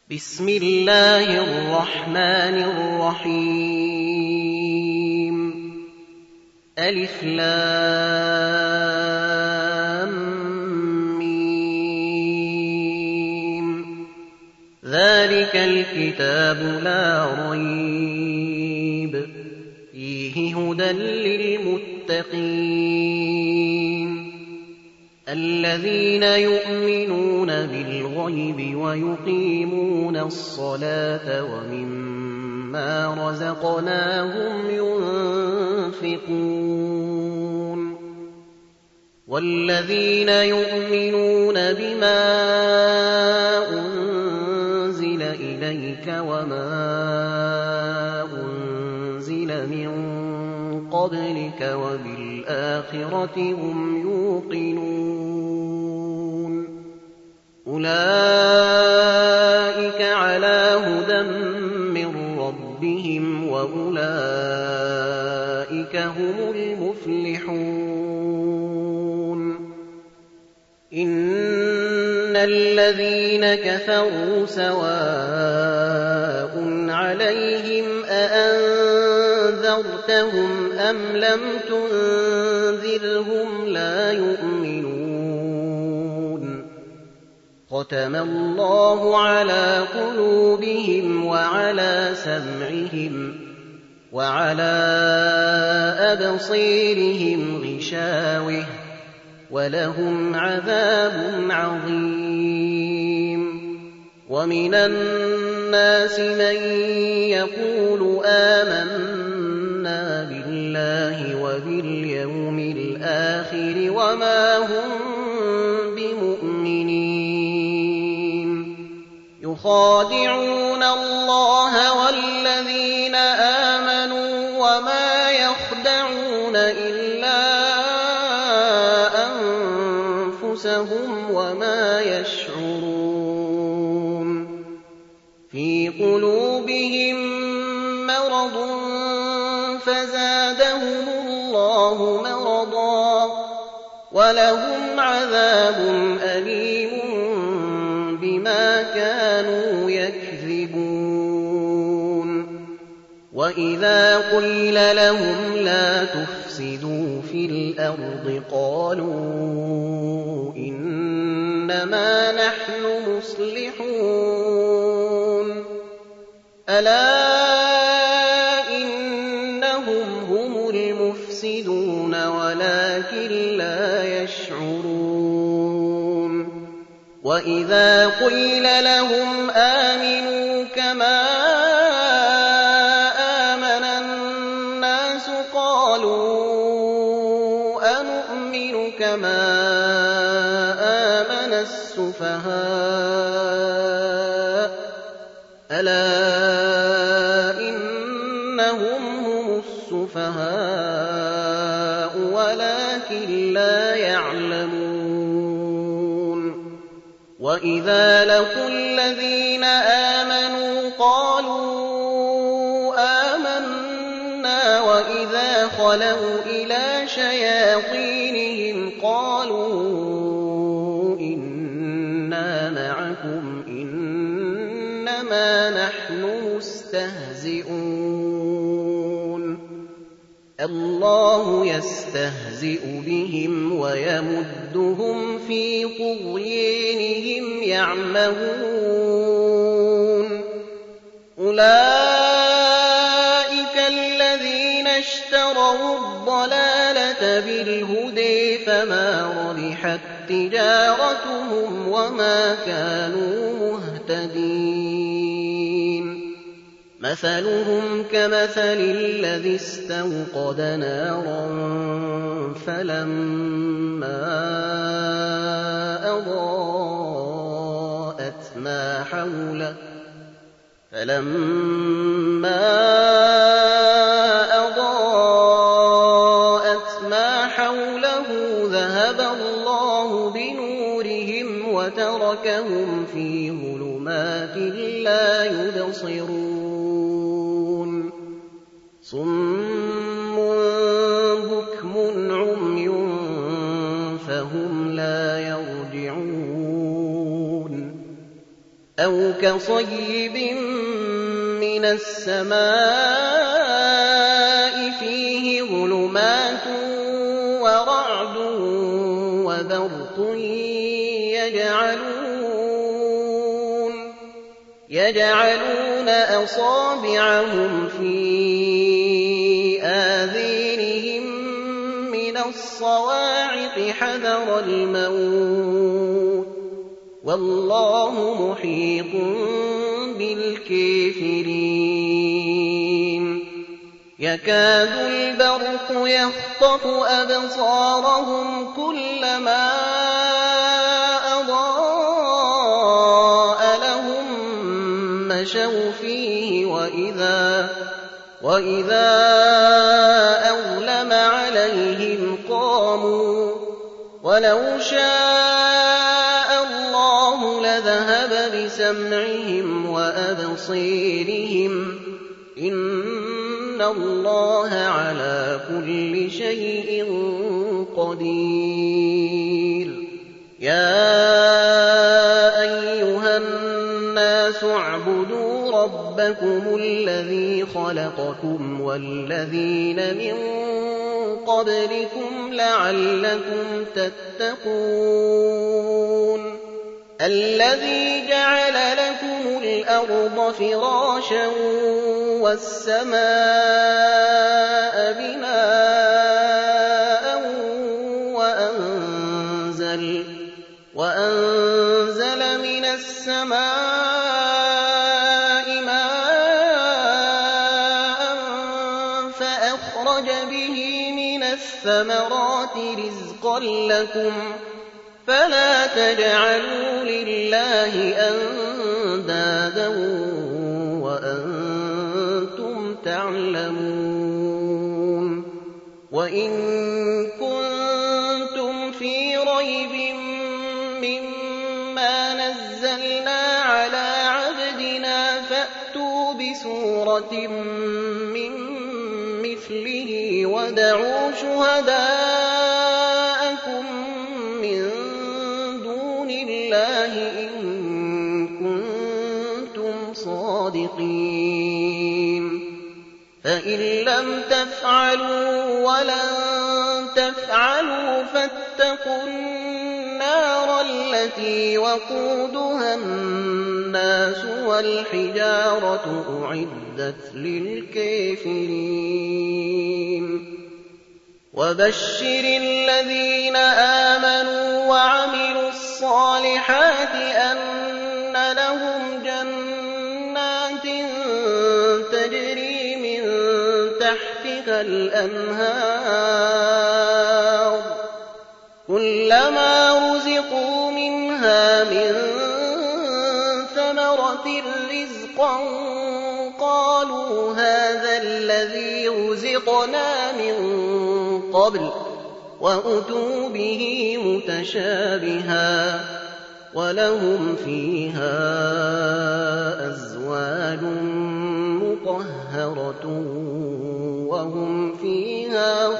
بسم الله الرحمن الرحيم. ألف لام ميم. ذلك الكتاب لا ريب فيه هدى للمتقين الذين يؤمنون بالغيب ويقيمون الصلاة ومما رزقناهم ينفقون والذين يؤمنون بما أنزل إليك وما أنزل من قبلك وبالآخرة هم يوقنون أولئك على هدى من ربهم وأولئك هم المفلحون. إن الذين كفروا سواء عليهم أأنذرتهم أم لم تنذرهم لا يؤمنون. ختم الله على قلوبهم وعلى سمعهم وعلى أبصيرهم غشاوة ولهم عذاب عظيم. ومن الناس من يقول آمنا بالله وباليوم الآخر وما هم بمؤمنين يخادعون الله والذين آمنوا وما يخدعون إلا أنفسهم وما يشعرون. في قلوبهم مرض فزادهم الله مرضا ولهم عذاب أليم بما كانوا يكذبون. وإذا قيل لهم لا تفسدوا في الأرض قالوا إنما نحن مصلحون. ألا إنهم هم المفسدون ولكن لا يشعرون. وإذا قيل لهم آمنوا كما آمن الناس قالوا أنؤمن كما آمن السفهاء. ألا إنهم هم السفهاء ولكن لا يعلمون. وإذا لقوا الذين آمنوا قالوا آمنا وإذا خلوا إلى شياطينهم قالوا إنا معكم إنما نحن مستهزئون. الله يستهزئ بهم ويمدهم في طغيانهم يعمهون. أولئك الذين اشتروا الضلالة بالهدى فما ربحت تجارتهم وما كانوا مهتدين. مثلهم كمثل الذي استوقد نارا فلما أضاءت ما حوله ذهب الله بنورهم وتركهم في ظلمات لا يبصرون. صم بكم عمي فهم لا يرجعون. أَوْ كَصَيِّبٍ مِّنَ السَّمَاءِ فِيهِ ظُلُمَاتٌ وَرَعْدٌ وَبَرْقٌ يَجْعَلُونَ أَصَابِعَهُمْ فِي آذَانِهِم مِّنَ الصَّوَاعِقِ حَذَرَ الْمَوْتِ ۚ وَاللَّهُ مُحِيطٌ بِالْكَافِرِينَ يَكَادُ الْبَرْقُ يَخْطَفُ أَبْصَارَهُمْ كُلَّمَا أَضَاءَ لَهُم مَّشَوْا فِيهِ وَإِذَا أَظْلَمَ عَلَيْهِمْ قَامُوا ۚ وَلَوْ شَاءَ اللَّهُ لَذَهَبَ بِسَمْعِهِمْ وَأَبْصِارِهِمْ ۚ إِنَّ اللَّهَ عَلَىٰ كُلِّ شَيْءٍ قَدِيرٌ يَا أَيُّهَا النَّاسُ اعْبُدُوا رَبَّكُمُ الَّذِي خَلَقَكُمْ وَالَّذِينَ مِن قَبْلِكُمْ لَعَلَّكُمْ تَتَّقُونَ الَّذِي جَعَلَ لَكُمُ الْأَرْضَ فِرَاشًا وَالسَّمَاءَ بِنَاءً وَأَنزَلَ مِنَ السَّمَاءِ مَاءً فَأَخْرَجَ بِهِ مِنَ الثَّمَرَاتِ رِزْقًا لَّكُمْ ۖ فَلَا تَجْعَلُوا لِلَّهِ أَندَادًا وَأَنتُمْ تَعْلَمُونَ وَإِن كُنتُمْ فِي رَيْبٍ مِّمَّا نَزَّلْنَا عَلَىٰ عَبْدِنَا فَأْتُوا بِسُورَةٍ مِّن مِّثْلِهِ وَادْعُوا شُهَدَاءَكُم مِّن دُونِ اللَّهِ إِن كُنتُمْ صَادِقِينَ فَإِن لَّمْ تَفْعَلُوا وَلَن تَفْعَلُوا فَاتَّقُوا النَّارَ الَّتِي وَقُودُهَا النَّاسُ وَالْحِجَارَةُ ۖ أُعِدَّتْ لِلْكَافِرِينَ وَبَشِّرِ الَّذِينَ آمَنُوا وَعَمِلُوا الصَّالِحَاتِ أَنَّ لَهُمْ جَنَّاتٍ تَجْرِي مِن تَحْتِهَا الْأَنْهَارُ ۖ كُلَّمَا رُزِقُوا مِنْهَا مِن ثَمَرَةٍ رِّزْقًا قَالُوا هَٰذَا الَّذِي رُزِقْنَا مِن قَبْلُ ۖ وَأُتُوا بِهِ مُتَشَابِهًا ۖ وَلَهُمْ فِيهَا أَزْوَاجٌ مُّطَهَّرَةٌ وَهُمْ فِيهَا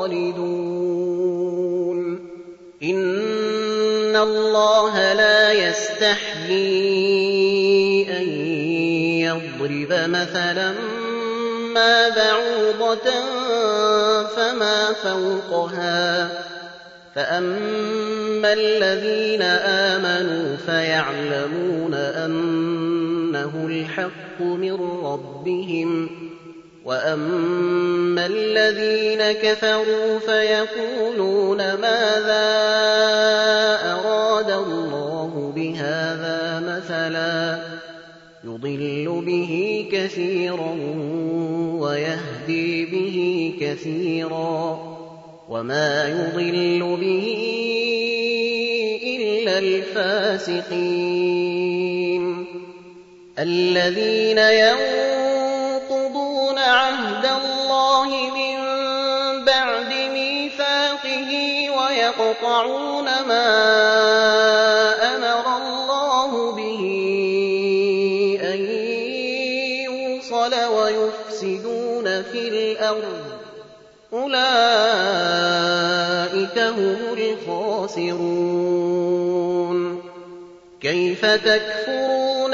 خَالِدُونَ إِنَّ اللَّهَ لَا يَسْتَحْيِي أَن يَضْرِبَ مَثَلًا مَّا بَعُوضَةً فَمَا فَوْقَهَا ۚ فَأَمَّا الَّذِينَ آمَنُوا فَيَعْلَمُونَ أَنَّهُ الْحَقُّ مِن رَّبِّهِمْ ۖ وَأَمَّا الَّذِينَ كَفَرُوا فَيَقُولُونَ مَاذَا أَرَادَ اللَّهُ بِهَٰذَا مَثَلًا ۚ يُضِلُّ بِهِ كَثِيرًا وَيَهْدِي بِهِ كَثِيرًا ۚ وَمَا يُضِلُّ بِهِ إِلَّا الْفَاسِقِينَ الَّذِينَ يَنقُضُونَ عَهْدَ اللَّهِ مِن بَعْدِ مِيثَاقِهِ وَيَقْطَعُونَ مَا أَمَرَ اللَّهُ بِهِ أَن يُوصَلَ وَيُفْسِدُونَ فِي الْأَرْضِ ۚ أُولَٰئِكَ هُمُ الْخَاسِرُونَ كَيْفَ تَكْفُرُونَ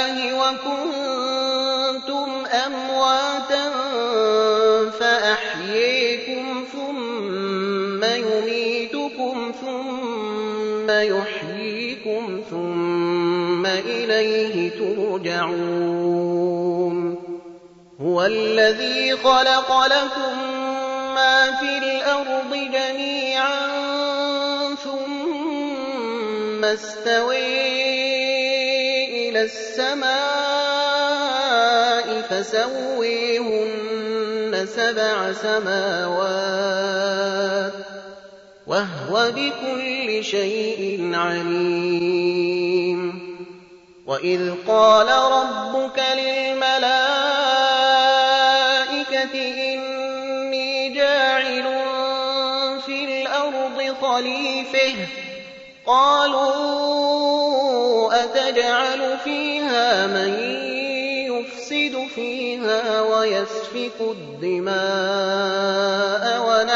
اللَّهِ وَكُنتُمْ أَمْوَاتًا فَأَحْيَيْكُمْ ثُمَّ يُمِيتُكُمْ ثُمَّ يُحْيِيكُمْ ثُمَّ إِلَيْهِ تُرْجَعُونَ هُوَ الَّذِي خَلَقَ لَكُم مَّا فِي الْأَرْضِ جَمِيعًا ثُمَّ اسْتَوَىٰ إِلَى السَّمَاءِ فَسَوَّاهُنَّ سَبْعَ سَمَاوَاتٍ وَهُوَ بِكُلِّ شَيْءٍ عَلِيمٌ وَإِذْ قَالَ رَبُّكَ لِلْمَلَائِكَةِ إِنِّي جَاعِلٌ فِي الْأَرْضِ خَلِيفَةً قَالُوا أَتَجْعَلُ فِيهَا مَن يُفْسِدُ فِيهَا وَيَسْفِكُ الدِّمَاءَ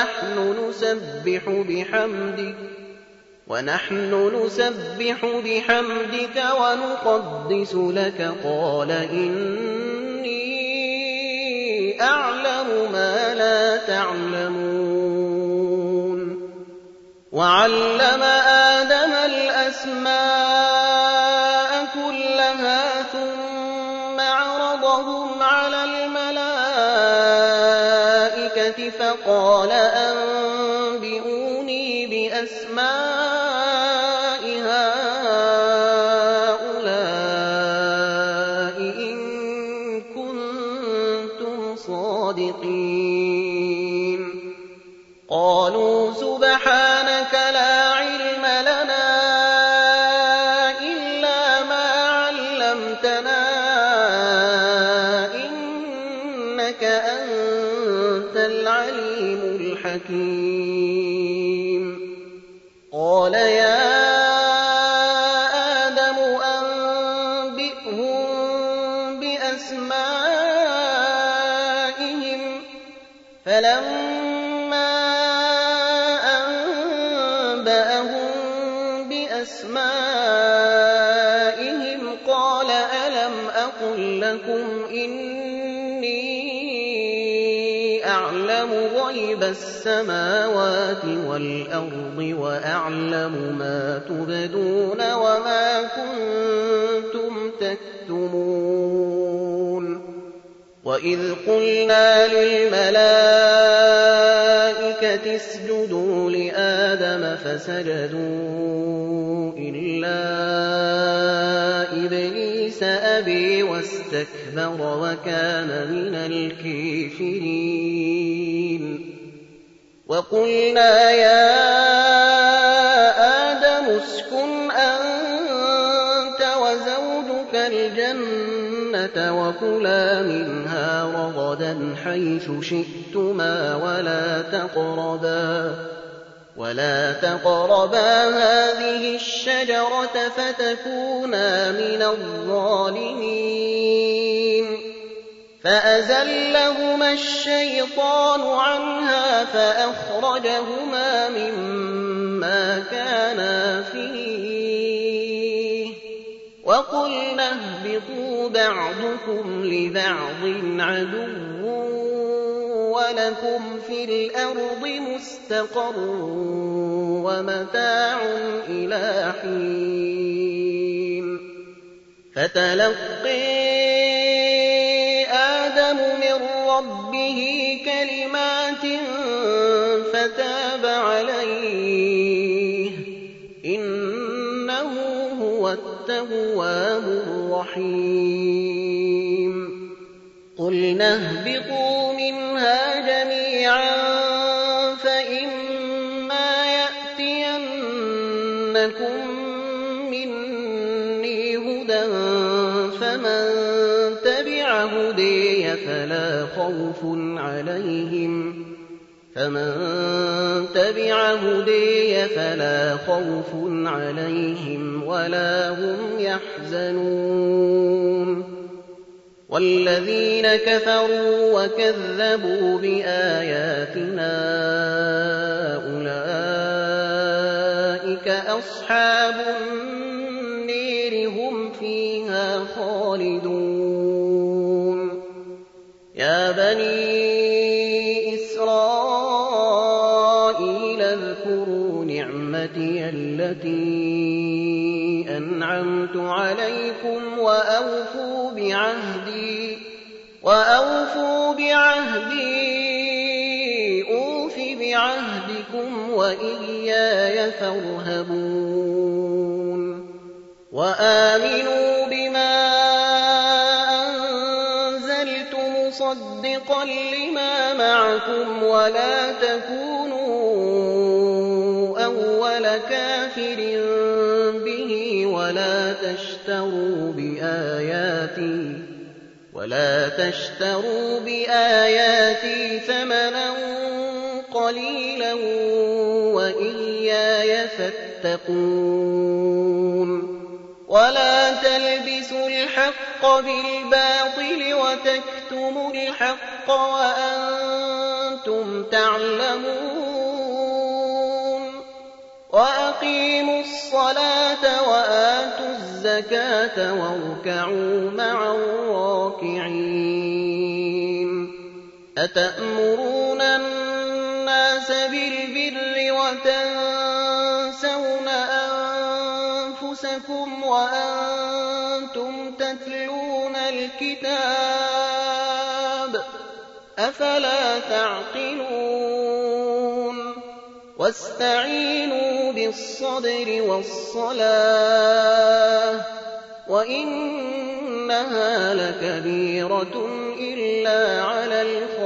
وَنَحْنُ نُسَبِّحُ بِحَمْدِكَ وَنُقَدِّسُ لَكَ قَالَ إِنِّي أَعْلَمُ مَا لَا تَعْلَمُونَ وَعَلَّمَ آدَمَ الْأَسْمَاءَ كُلَّهَا ثُمَّ عَرَضَهُمْ عَلَى الْمَلَائِكَةِ فَقَالَ أَنبِئُونِي بِأَسْمَاءِ هَٰؤُلَاءِ إِن كُنتُمْ صَادِقِينَ قَالُوا سُبْحَانَكَ لَا عِلْمَ لَنَا إِلَّا مَا عَلَّمْتَنَا إِنَّكَ أَنتَ الْعَلِيمُ الْحَكِيمُ قَالَ يَا آدَمُ أَنبِئْهُم بِأَسْمَائِهِمْ فَلَمَّا أَنبَأَهُم بِأَسْمَائِهِمْ قَالَ أَلَمْ أَقُل لَّكُمْ إِنِّي أَعْلَمُ غَيْبَ السَّمَاوَاتِ وَالْأَرْضِ وَأَعْلَمُ مَا تُبْدُونَ وَمَا كُنتُمْ تَكْتُمُونَ وَإِذْ قُلْنَا لِلْمَلَائِكَةِ اسْجُدُوا لِآدَمَ فَسَجَدُوا إِلَّا إِبْلِيسَ أَبَىٰ وَاسْتَكْبَرَ وَكَانَ مِنَ الْكَافِرِينَ وَقُلْنَا يَا آدَمُ اسْكُنْ أَنتَ وَزَوْجُكَ الْجَنَّةَ وَكُلَا مِنْهَا رَغَدًا حَيْثُ شِئْتُمَا وَلَا تَقْرَبَا هَٰذِهِ الشَّجَرَةَ فَتَكُونَا مِنَ الظَّالِمِينَ فَأَزَلَّهُمَا الشَّيْطَانُ عَنْهَا فَأَخْرَجَهُمَا مِمَّا كَانَا فِيهِ وَقُلْنَا اهْبِطُوا بَعْضُكُمْ لِبَعْضٍ عَدُوٌّ وَلَكُمْ فِي الْأَرْضِ مُسْتَقَرٌّ وَمَتَاعٌ إِلَىٰ حِينٍ فَتَلَقَّىٰ آدَمُ مِن رَّبِّهِ كَلِمَاتٍ فَتَابَ عَلَيْهِ ۚ إِنَّهُ هُوَ التَّوَّابُ الرَّحِيمُ قُلْنَا اهْبِطُوا مِنْهَا جَمِيعًا فَإِمَّا يَأْتِيَنَّكُم مِّنِّي هُدًى فَمَن تَبِعَ هُدَايَ فَلَا خَوْفٌ عَلَيْهِمْ وَلَا هُمْ يَحْزَنُونَ وَالَّذِينَ كَفَرُوا وَكَذَّبُوا بِآيَاتِنَا أُولَٰئِكَ أَصْحَابُ النِّيرِ هُمْ فِيهَا خَالِدُونَ خالدون يا بني إسرائيل اذكروا نعمتي التي أنعمت عليكم وأوفوا بعهدي أوف بعهدكم وإياي فارهبون وآمنوا بما أنزلت مصدقا لما معكم ولا تكونوا أول كافر به ولا تشتروا بآياتي ثمنا قليلا وإياي فاتقون ولا تلبسوا الحق بالباطل وتكتموا الحق وأنتم تعلمون وأقيموا الصلاة وآتوا الزكاة واركعوا مع الراكعين أتأمرون الناس بالبر وتنسون أنفسكم وأنتم تتلون الكتاب أفلا تعقلون واستعينوا بالصبر والصلاة وإنها لكبيرة إلا على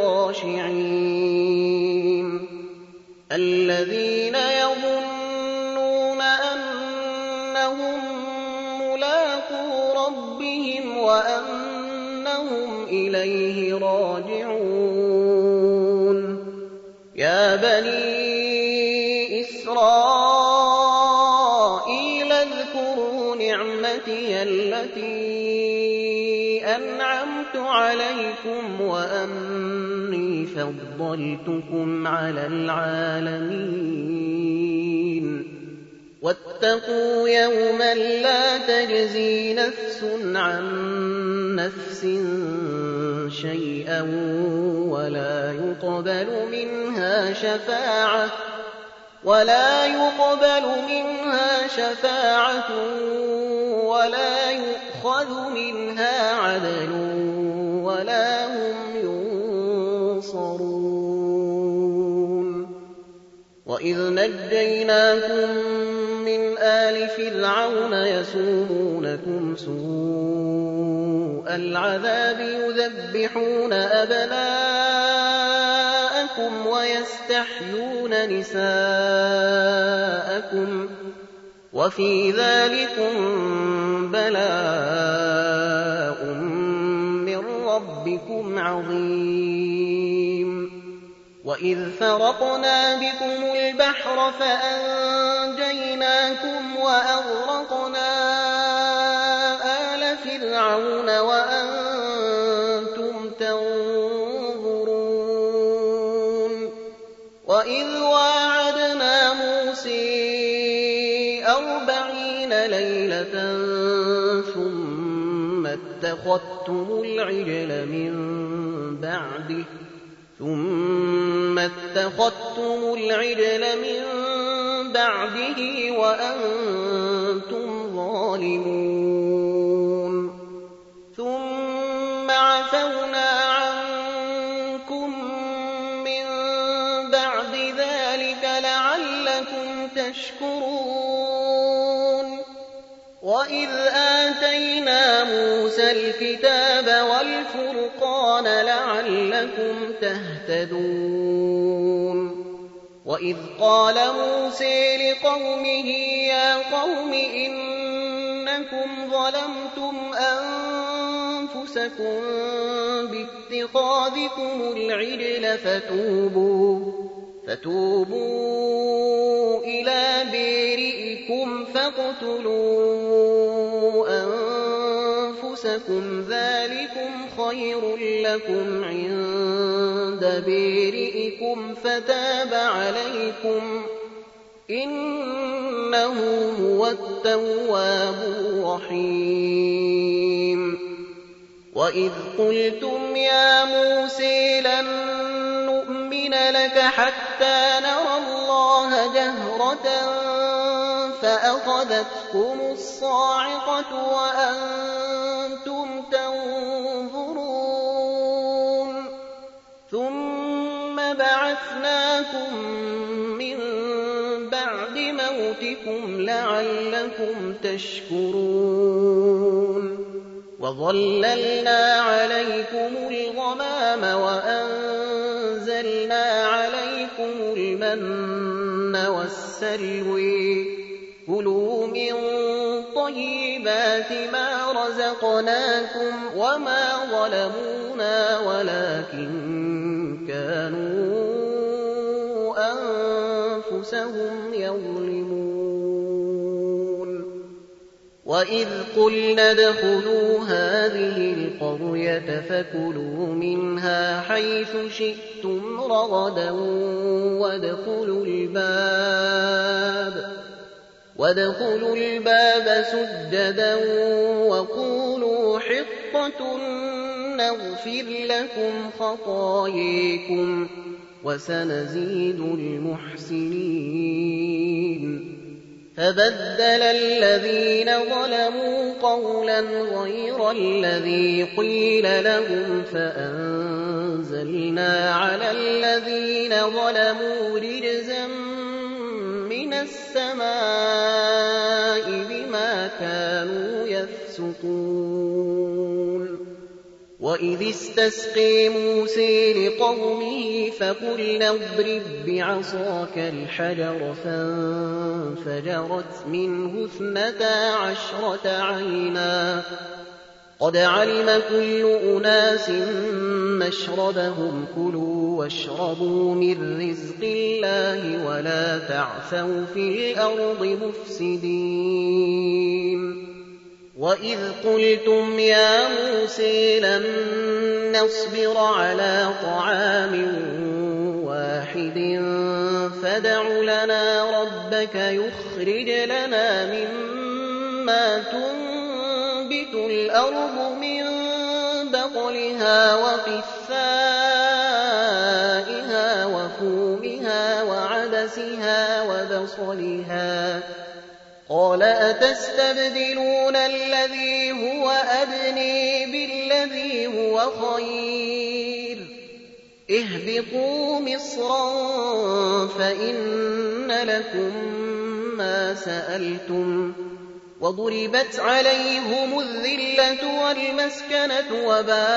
الخاشعين الذين يظنون أنهم ملاقو ربهم وأنهم إليه راجعون يا بني إسرائيل اذكروا نعمتي التي أنعمت عليكم وأني فضلتكم على العالمين واتقوا يوما لا تجزي نفس عن نفس شيئا ولا يقبل منها شفاعة ولا يؤخذ منها عدل ولا هم ينصرون وإذ نجيناكم من آل فرعون يسومونكم سوء العذاب يذبحون أبناءكم ويستحيون نساءكم وفي ذلكم بلاء من ربكم عظيم وإذ فرقنا بكم البحر فأنجيناكم وأغرقنا آل فرعون وأنتم تنظرون وإذ واعدنا موسى 40 ليلة ثم اتخذتم العجل من بعده وأنتم ظالمون ثم عفونا عنكم من بعد ذلك لعلكم تشكرون وإذ آتينا موسى الكتاب والفرقان لعلكم تهتدون وإذ قال موسى لقومه يا قوم إنكم ظلمتم أنفسكم باتخاذكم العجل فتوبوا إلى بارئكم فاقتلوا أنفسكم ذلكم خير لكم عند بارئكم فتاب عليكم إنه هو التواب الرحيم وإذ قلتم يا موسى لن نؤمن لك حتى نرى الله جهرة فأخذتكم الصاعقة وأنتم تنظرون ثم بعثناكم من بعد موتكم لعلكم تشكرون وظللنا عليكم الغمام وأنزلنا عليكم المن والسلوى كلوا من طيبات ما رزقناكم وما ظلمونا ولكن كانوا أنفسهم يظلمون وإذ قلنا ادخلوا هذه القرية فكلوا منها حيث شئتم رغدا وادخلوا الباب سجدا وقولوا حطة نغفر لكم خطاياكم وسنزيد المحسنين فبدل الذين ظلموا قولا غير الذي قيل لهم فأنزلنا على الذين ظلموا رجزا من السماء بما كانوا يفسقون وإذ استسقي موسى لقومه فقلنا اضرب بعصاك الحجر فانفجرت منه 12 عينا قد علم كل أناس مشربهم كلوا واشربوا من رزق الله ولا تعثوا في الأرض مفسدين وإذ قلتم يا موسى لن نصبر على طعام واحد فادع لنا ربك يخرج لنا مما تنبت الأرض من بقلها وقثائها وفومها وعدسها وبصلها قال أتستبدلون الذي هو أدنى بالذي هو خير اهبطوا مصرا فإن لكم ما سألتم وضربت عليهم الذلة والمسكنة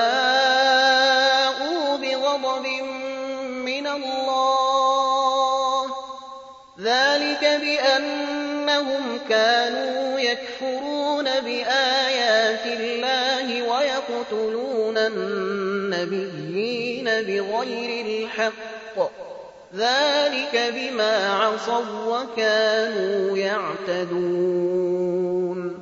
وباءوا بغضب من الله ذلك بأنهم كانوا يكفرون بآيات الله ويقتلون النبيين بغير الحق ذلك بما عصوا وكانوا يعتدون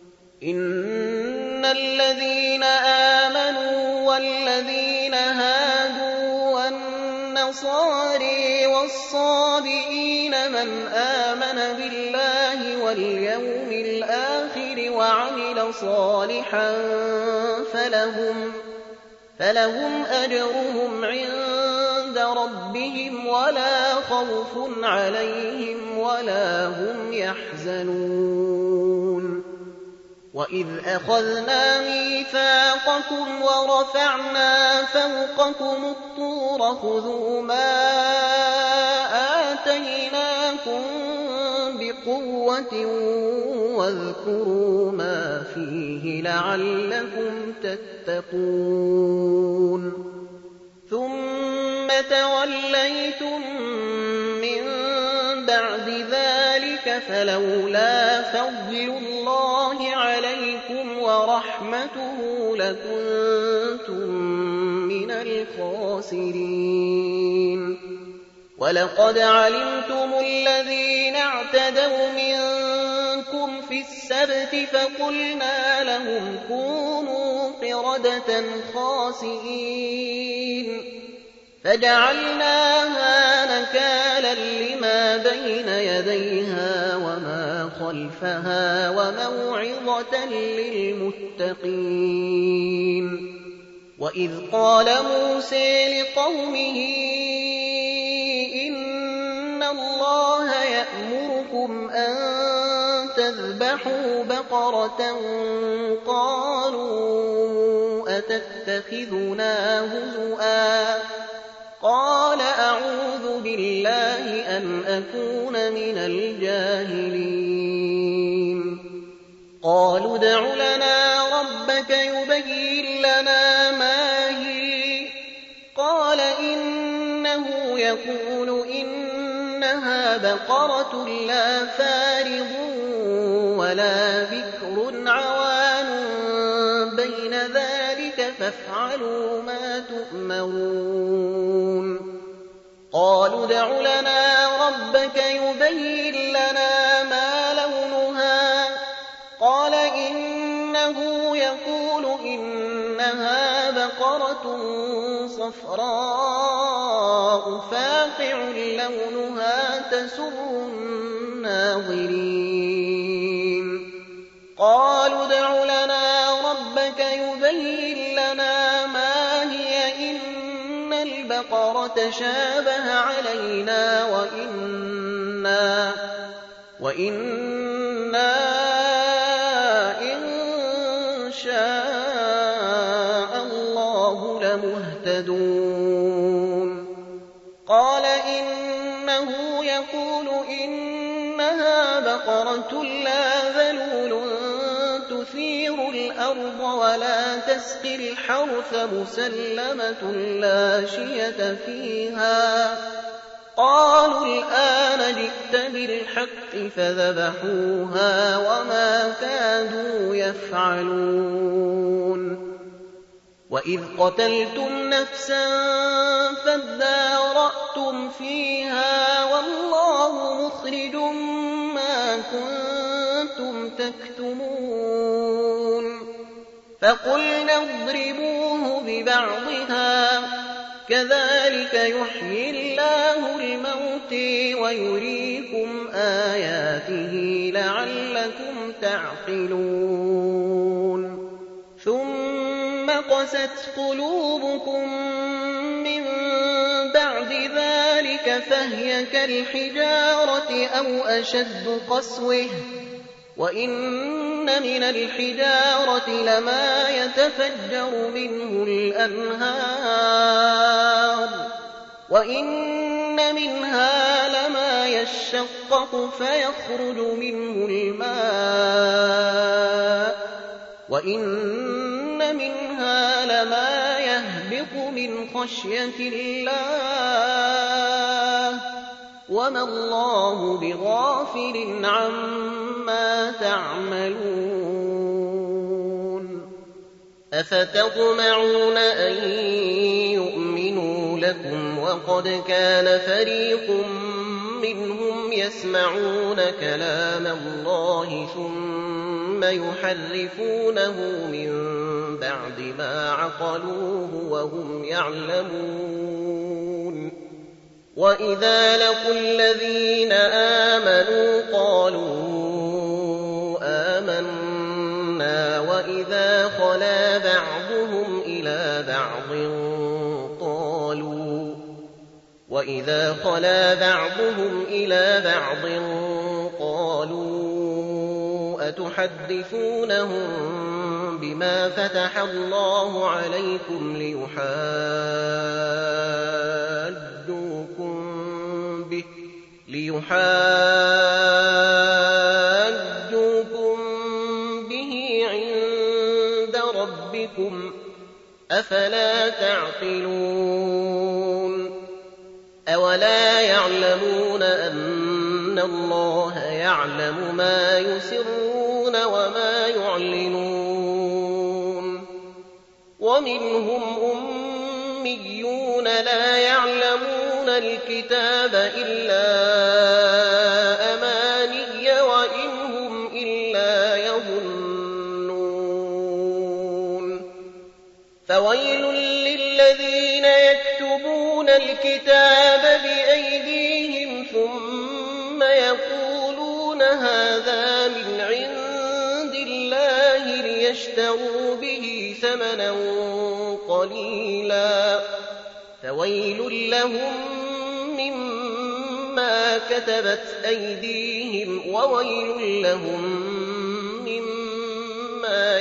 إن الذين آمنوا والذين هادوا والنصارى والصابئين من آمن بالله واليوم الآخر وعمل صالحا فلهم أجرهم عند ربهم ولا خوف عليهم ولا هم يحزنون وإذ أخذنا ميثاقكم ورفعنا فوقكم الطور خذوا ما آتيناكم بقوة واذكروا ما فيه لعلكم تتقون ثم توليتم من بعد ذلك فلولا فضل الله عليكم ورحمته لكنتم من الخاسرين ولقد علمتم الذين اعتدوا منكم في السبت فقلنا لهم كونوا قردة خاسئين فجعلناها نكالا لما بين يديها وما خلفها وموعظة للمتقين وإذ قال موسى لقومه إن الله يأمركم أن تذبحوا بقرة قالوا أتتخذنا هزؤا قال أعوذ بالله أن أكون من الجاهلين قالوا ادع لنا ربك يبين لنا ما هي قال إنه يقول إنها بقرة لا فارض ولا بكر عوان بين ذلك فافعلوا ما تؤمرون قالوا ادع لنا ربك يبين لنا ما لونها قال إنه يقول إنها بقرة صفراء فاقع لونها تسر الناظرين قالوا ادع لنا ربك يبين لنا ما هي إن البقرة شابه علينا وإنا إن شاء الله لمهتدون قال إنه يقول إنها بقرة لا ذلول تثير الأرض ولا تسقي الحرث مسلمة لا شية فيها قالوا الآن جئت بالحق فذبحوها وما كادوا يفعلون وإذ قتلتم نفسا فادارأتم فيها والله مخرج ما كنتم تكتمون فقلنا اضربوه ببعضها كذلك يحيي الله الموت ويريكم آياته لعلكم تعقلون ثم قست قلوبكم من بعد ذلك فهي كالحجارة أو أشد قسوة وإن من الحجارة لما يتفجر منه الأنهار وإن منها لما يشقق فيخرج منه الماء وإن منها لما يهبط من خشية الله وما الله بغافل عما تعملون أفتطمعون أن يؤمنوا لكم وقد كان فريق منهم يسمعون كلام الله ثم يحرفونه من بعد ما عقلوه وهم يعلمون وإذا لقوا الذين آمنوا قالوا آمنا وإذا خلا بعضهم إلى بعض قالوا أتحدثونهم بما فتح الله عليكم ليحاجوكم به عند ربكم أفلا تعقلون أولا يعلمون أن الله يعلم ما يسرون وما يعلنون ومنهم أميون لا يعلمون الكتاب إلا أماني وإن هم إلا يظنون فويل للذين يكتبون الكتاب بأيديهم ثم يقولون هذا من عند الله ليشتروا به ثمنا قليلا فويل لهم مما كتبت أيديهم وويل لهم مما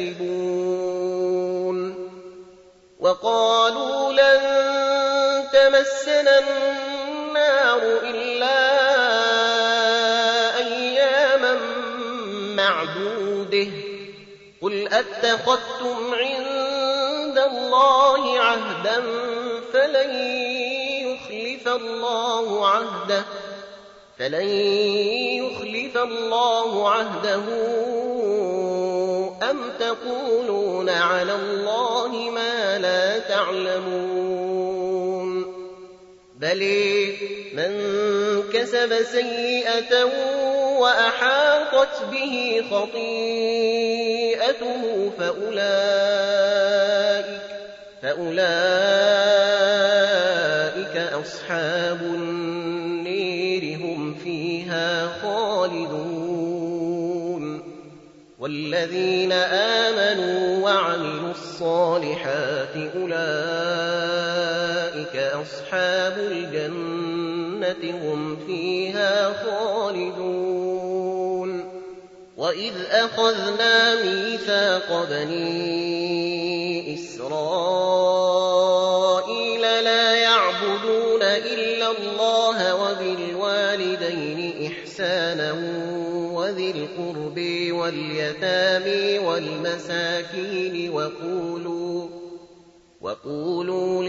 يكسبون وقالوا لن تمسنا النار إلا أياما معدودة قل أتخذتم عند الله عهدا فلن يخلف الله عهده أم تقولون على الله ما لا تعلمون بل من كسب سيئة وأحاطت به خطيئته فأولئك أصحاب النير هم فيها خالدون والذين آمنوا وعملوا الصالحات أولئك أصحاب الجنة هم فيها خالدون وإذ أخذنا ميثاق بني إسرائيل لا يعبدون إلا الله وبالوالدين إحسانا وذي القرب واليتامى والمساكين وقولوا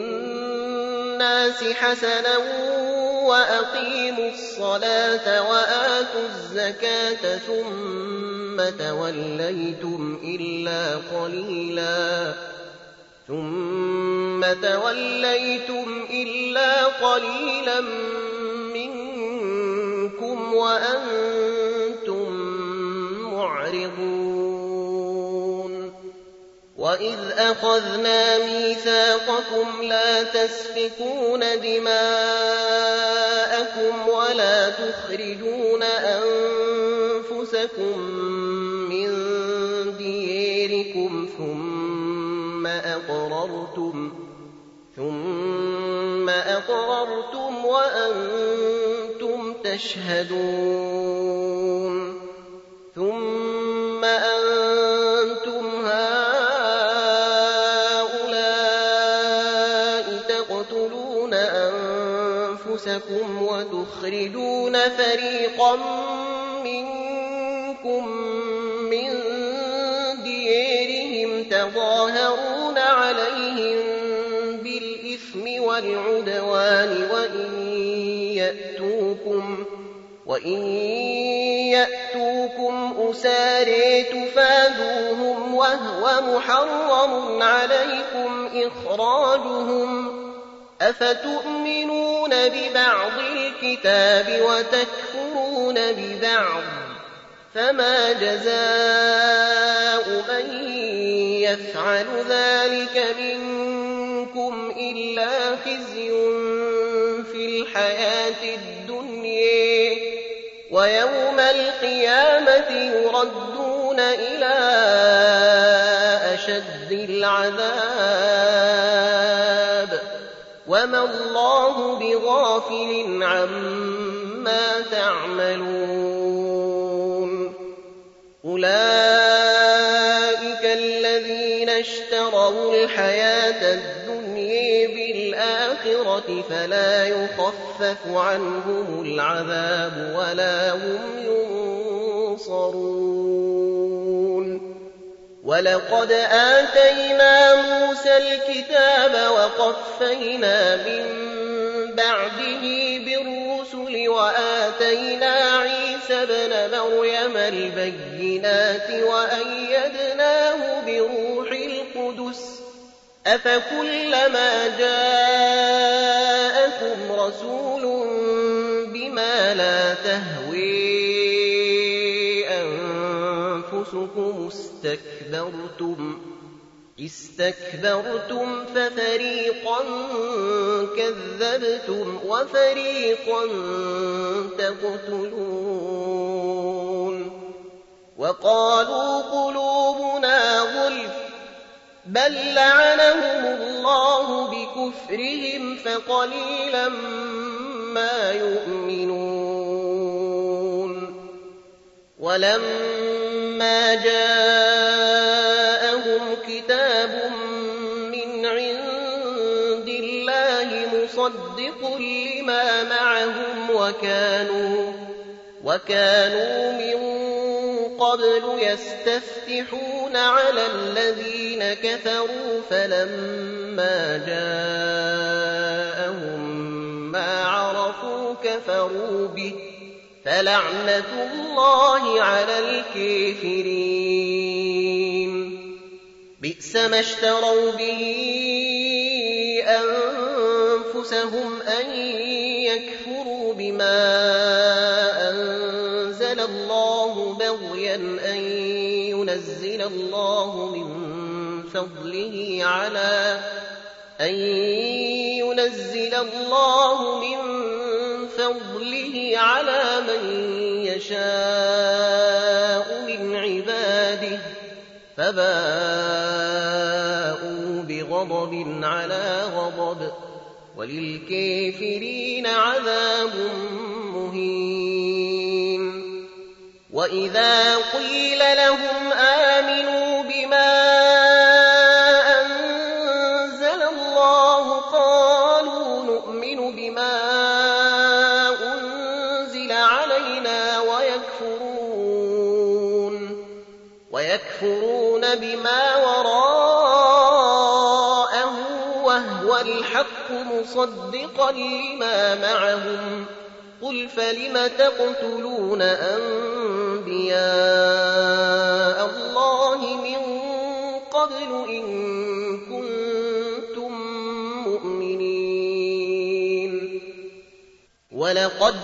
للناس حسنا وأقيموا الصلاة وآتوا الزكاة ثم توليتم إلا قليلا منكم وأنتم معرضون وإذ أخذنا ميثاقكم لا تسفكون دماءكم ولا تخرجون أنفسكم من ديركم ثم أقررتم وأنتم تشهدون ثم أنتم هؤلاء تقتلون أنفسكم وتخرجون فريقا منكم من ديرهم تظاهرون عليهم بالإثم والعدوان وإن يأتوكم أسارى تفادوهم وهو محرم عليكم إخراجهم أفتؤمنون ببعض الكتاب وتكفرون ببعض فما جزاء من يفعل ذلك منكم إلا خزي في الحياة الدنيا ويوم القيامة يردون إلى أشد العذاب وما الله بغافل عما تعملون أولئك الذين اشتروا الحياة الدنيا بالآخرة فلا يخفف عنهم العذاب ولا هم ينصرون ولقد آتينا موسى الكتاب وقفينا من بعده بالرسل وآتينا عيسى ابن مريم البينات وأيدناه بروح القدس أفكلما جاءكم رسول بما لا تهوي أنفسكم استكبرتم ففريقا كذبتم وفريقا تقتلون وقالوا قلوبنا غلف بل لعنهم الله بكفرهم فقليلا ما يؤمنون ولما جاءهم كتاب من عند الله مصدق لما معهم وكانوا من قبل يستفتحون على الذين كفروا فلما جاءهم ما عرفوا كفروا به فلعنة الله على الكافرين بئس ما اشتروا به أنفسهم أن يكفروا بما أنزل الله بغيا أن ينزل الله من فضله على من يشاء من عباده فباءوا بغضب على غضب وللكافرين عذاب مهين وإذا قيل لهم آمنوا بما أنزل الله قالوا نؤمن بما أنزل علينا ويكفرون بما وراءه وهو الحق مصدقا لما معهم قل فلم تقتلون أنبياء الله من قبل إن كنتم مؤمنين ولقد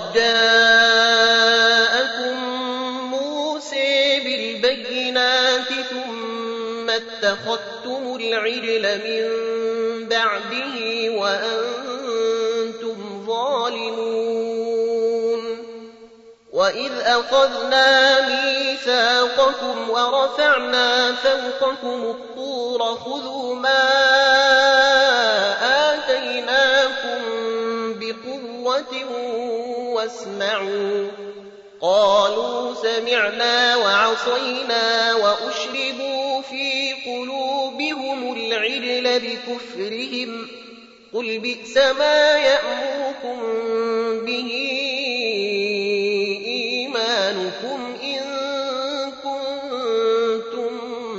جاءكم موسى بالبينات ثم اتخذتم العجل من بعده وأنتم ظالمون وإذ أخذنا ميثاقكم ورفعنا فوقكم الطور خذوا ما آتيناكم بقوة واسمعوا قالوا سمعنا وعصينا وأشربوا في قلوبهم العجل بكفرهم قل بئس ما يأمركم به إيمانكم إن كنتم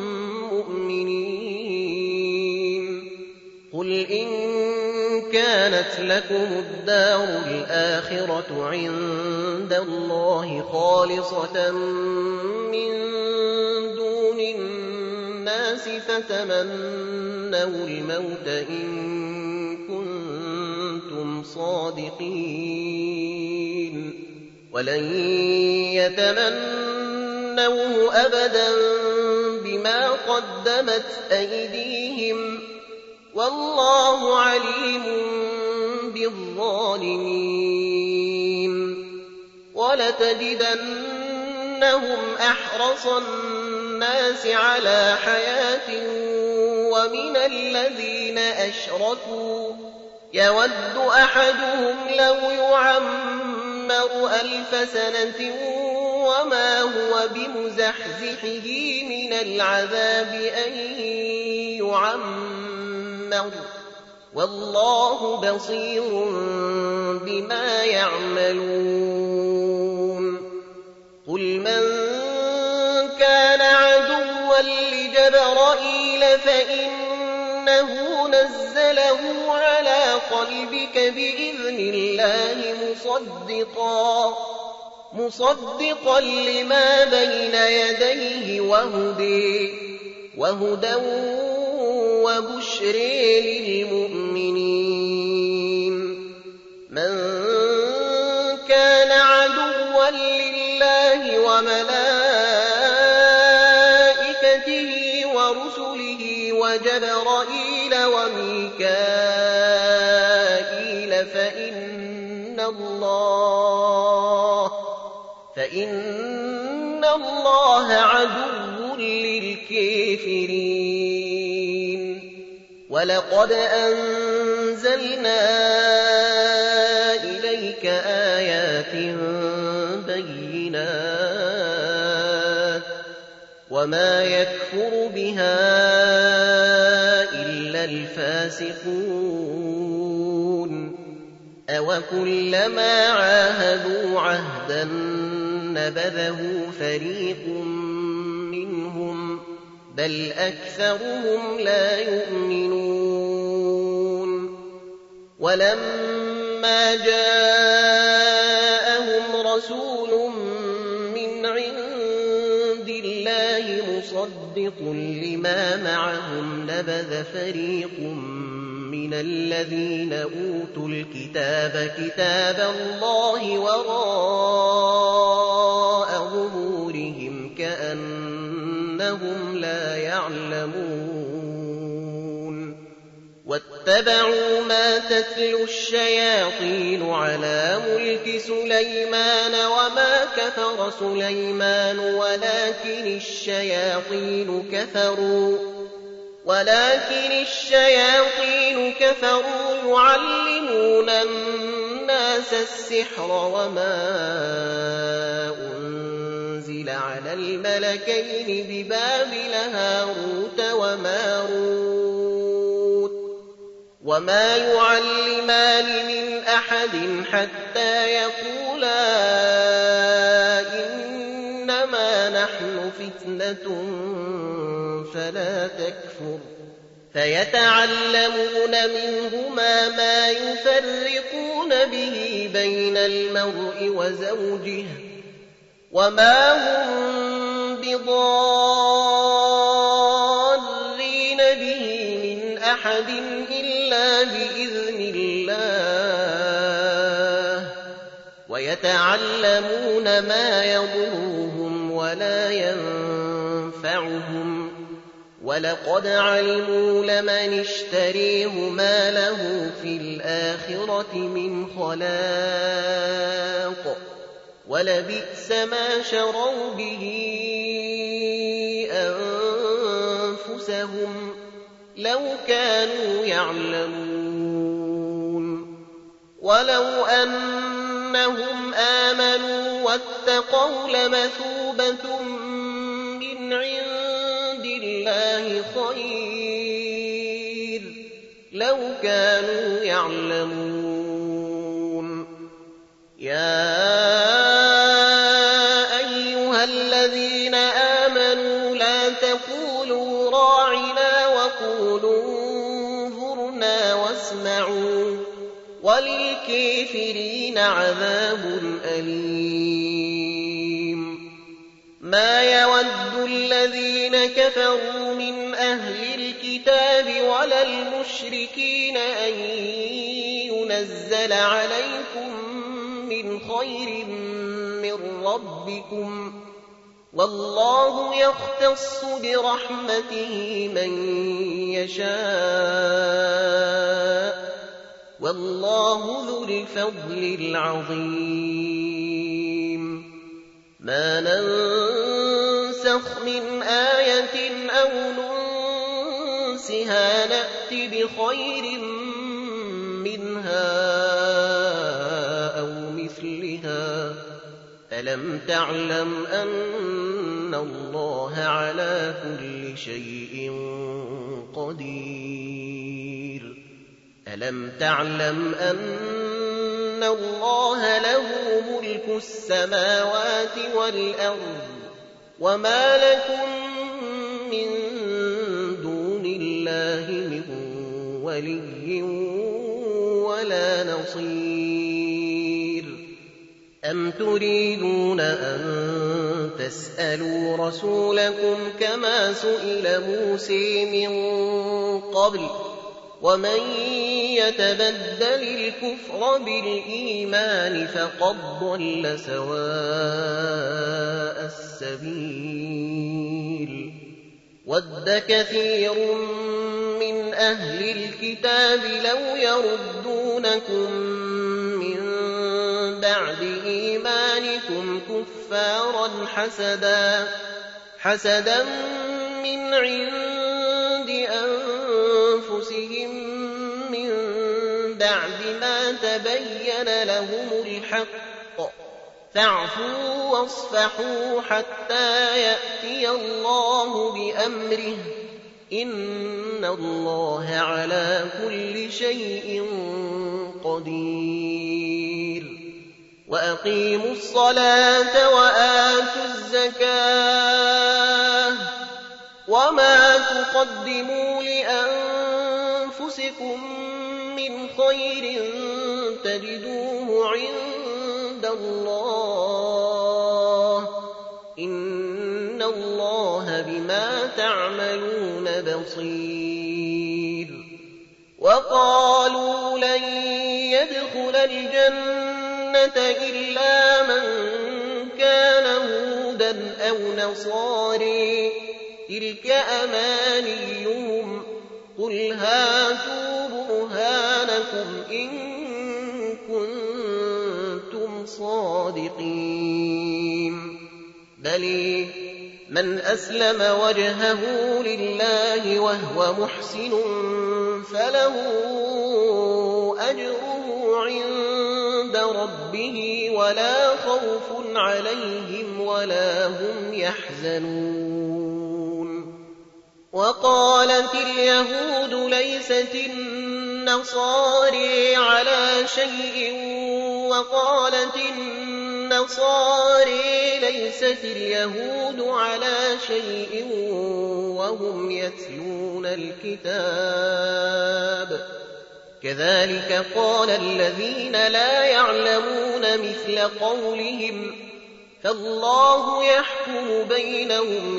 مؤمنين قل إن كانت لكم الدار الآخرة عند الله خالصة من دون الناس فتمنوا الموت إن كنتم صادقين ولن يتمنوه أبدا بما قدمت أيديهم والله عليم بالظالمين ولتجدنهم أحرص الناس على حياة ومن الذين أشركوا يود أحدهم لو يعمر 1000 سنة وما هو بمزحزحه من العذاب أن يعمر والله بصير بما يعملون قل من كان عدوا لجبرائيل فإنه نزله على قلبك بإذن الله مصدقا لما بين يديه وهدى وبشر للمؤمنين من كان عدوا لله وملائكته ورسله وجبرائيل وميكائيل فإن 'إنَّ اللَّهَ عَدُوٌّ لِّلْكَافِرِينَ فإن اللَّهَ عَدُوٌّ لِّلْكَافِرِينَ وَلَقَدْ أَنزَلْنَا إِلَيْكَ آيَاتٍ بَيِّنَاتٍ وَمَا يَكْفُرُ بِهَا إِلَّا الْفَاسِقُونَ أَوَكُلَّمَا عَاهَدُوا عَهْدًا نَّبَذَهُ فَرِيقٌ مِّنْهُم بَلْ أَكْثَرُهُمْ لَا يُؤْمِنُونَ وَلَمَّا جَاءَهُمْ رَسُولٌ مِّنْ عِندِ اللَّهِ مُصَدِّقٌ لِّمَا مَعَهُمْ نَبَذَ فَرِيقٌ مِّنَ الَّذِينَ أُوتُوا الْكِتَابَ كِتَابَ اللَّهِ وَرَاءَ ظُهُورِهِمْ كَأَنَّهُمْ لَا يَعْلَمُونَ وَاتَّبَعُوا مَا تَتْلُو الشَّيَاطِينُ عَلَىٰ مُلْكِ سُلَيْمَانَ وَمَا كَفَرَ سُلَيْمَانُ ولكن الشياطين كفروا يعلمون الناس السحر وما أنزل على الملكين ببابل هاروت وماروت وما يعلمان من أحد حتى يقولا إنما نحن فتنة فلا تكفر فيتعلمون منهما ما يفرقون به بين المرء وزوجه وما هم بضارين به من أحد إلا بإذن الله ويتعلمون ما يضرهم ولا ينفعهم وَلَقَدْ عَلِمُوا لَمَنِ اشْتَرِيهُ مَا لَهُ فِي الْآخِرَةِ مِنْ خَلَاقٍ وَلَبِئْسَ مَا شَرَوْا بِهِ أَنفُسَهُمْ لَوْ كَانُوا يَعْلَمُونَ وَلَوْ أَنَّهُمْ آمَنُوا وَاتَّقَوْا لَمَثُوبَةٌ مِّنْ عِندِ اللَّهِ خَيْرٌ لَّوْ كَانُوا يَعْلَمُونَ يَا أَيُّهَا الَّذِينَ آمَنُوا لَا تَقُولُوا رَاعِنَا وَقُولُوا انظُرْنَا وَاسْمَعُوا وَلِلْكَافِرِينَ عَذَابٌ أَلِيمٌ مَا يَوَدُّ الَّذِينَ كَفَرُوا مِنْ أَهْلِ الْكِتَابِ وَلَا الْمُشْرِكِينَ أَن يُنَزَّلَ عَلَيْكُم مِّنْ خَيْرٍ مِّن رَّبِّكُمْ وَاللَّهُ يَخْتَصُّ بِرَحْمَتِهِ مَن يَشَاءُ وَاللَّهُ ذُو الْفَضْلِ الْعَظِيمِ مَا نَنسَخْ مِنْ آيَةٍ أَوْ نُنسِهَا نَأْتِ بِخَيْرٍ مِّنْهَا أَوْ مِثْلِهَا أَلَمْ تَعْلَمْ أَنَّ اللَّهَ عَلَىٰ كُلِّ شَيْءٍ قَدِيرٌ أَلَمْ تَعْلَمْ أَنَّ اللَّهَ لَهُ مُلْكُ السَّمَاوَاتِ وَالْأَرْضِ وَمَا لَكُم مِّن دُونِ اللَّهِ مِن وَلِيٍّ وَلَا نَصِيرٍ أَمْ تُرِيدُونَ أَن تَسْأَلُوا رَسُولَكُمْ كَمَا سُئِلَ مُوسَىٰ مِن قَبْلُ وَمَن يَتَبَدَّلِ الْكُفْرَ بِالْإِيمَانِ فَقَدْ ضَلَّ سَوَاءَ السَّبِيلِ وَدَّ كَثِيرٌ مِّنْ أَهْلِ الْكِتَابِ لَوْ يَرُدُّونَكُم مِّن بعد إيمانكم كفارا حسدا من عند أنفسهم من بعد ما تبين لهم الحق فاعفوا واصفحوا حتى يأتي الله بأمره إن الله على كل شيء قدير وأقيموا الصلاة وآتوا الزكاة وما تقدموا لأنفسكم من خير تجدوه عند الله إن الله بما تعملون بصير وقالوا لن يدخل الجنة إلا من كان هودا أو نصاري تلك أمانيهم قل هاتوا برهانكم إن كنتم صادقين بل من أسلم وجهه لله وهو محسن فله أجره عند ربه ولا خوف عليهم ولا هم يحزنون وقالت اليهود ليست النصارى على شيء وقالت النصارى ليست اليهود على شيء وهم يتلون الكتاب كذلك قال الذين لا يعلمون مثل قولهم فالله يحكم بينهم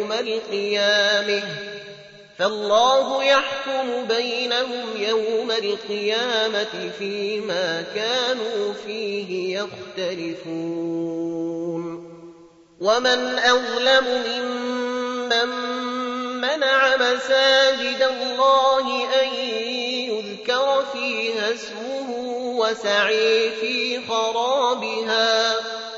يوم القيامة فيما كانوا فيه يختلفون ومن أظلم ممن منع مساجد الله أن يذكر فيها اسمه وسعي في خرابها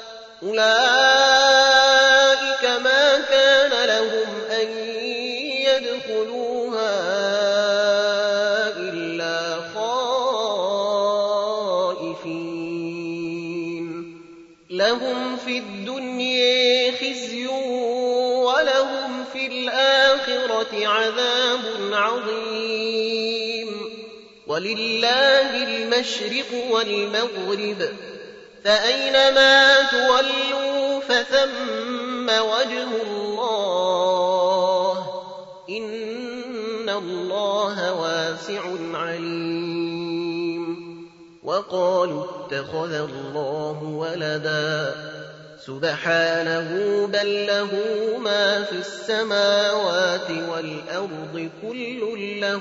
أولئك ما كان لهم أن يدخلوها إلا خائفين لهم في الدنيا خزي ولهم في الآخرة عذاب عظيم ولله المشرق والمغرب فأينما تولوا فثم وجه الله إن الله واسع عليم وقالوا اتخذ الله ولدا سبحانه بل له ما في السماوات والأرض كل له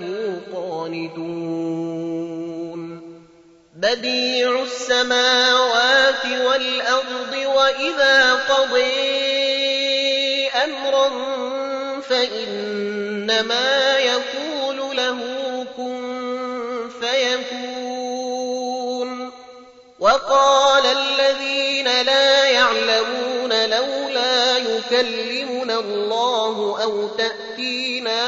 قانتون بديع السماوات والأرض وإذا قضي أمرا فإنما يقول له كن فيكون وقال الذين لا يعلمون لولا يكلمنا الله أو تأتينا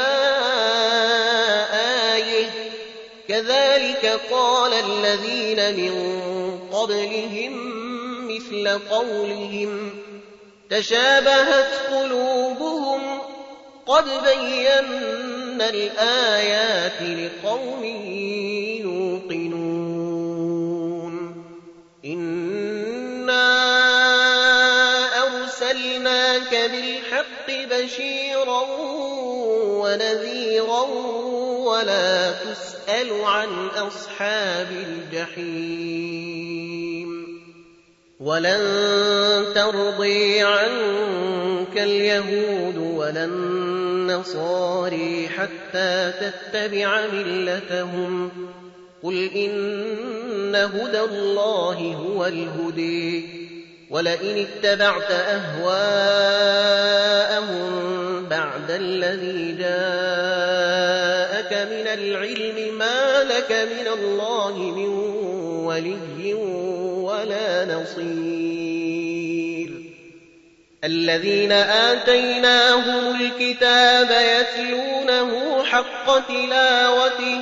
آية كذلك قال الذين من قبلهم مثل قولهم تشابهت قلوبهم قد بينا الآيات لقوم يوقنون إنا أرسلناك بالحق بشيرا ونذيرا ولا تسأل عن أصحاب الجحيم ولن ترضي عنك اليهود ولا النصارى حتى تتبع ملتهم قل إن هدى الله هو الهدي ولئن اتبعت أهواءهم بعد الذي جاءك من العلم ما لك من الله من ولي ولا نصير الذين آتيناهم الكتاب يتلونه حق تلاوته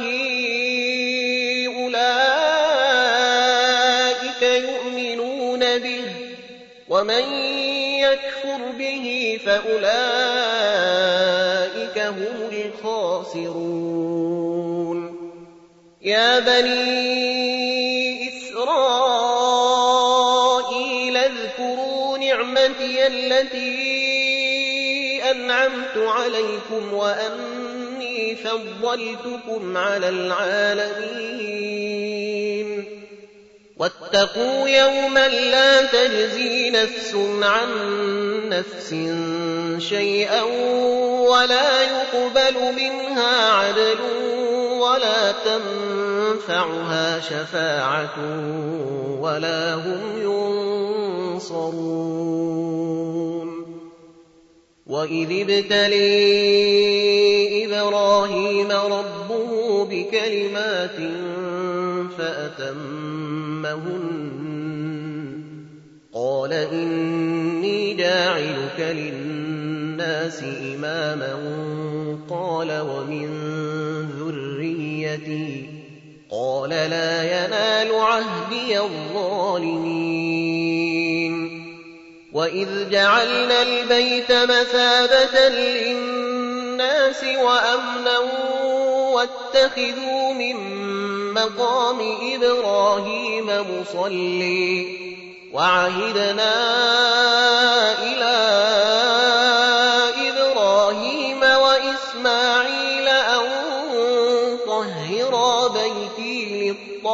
أولئك يؤمنون به ومن يكفر به فأولئك هم الخاسرون يا بني إسرائيل اذكروا نعمتي التي أنعمت عليكم وأني فضلتكم على العالمين واتقوا يوما لا تجزي نفس عن نفس شيئا ولا يقبل منها عدل ولا تنفعها شفاعة ولا هم ينصرون وإذ ابتلي إبراهيم ربه بكلمات فأتمهن قال إني جاعلك للناس إماما قال ومن ذريتي قال لا ينال عهدي الظالمين وإذ جعلنا البيت مثابة للناس وأمنا واتخذوا من مقام إبراهيم مصلي وعهدنا إلى إبراهيم وإسماعيل أن طهرا بيتي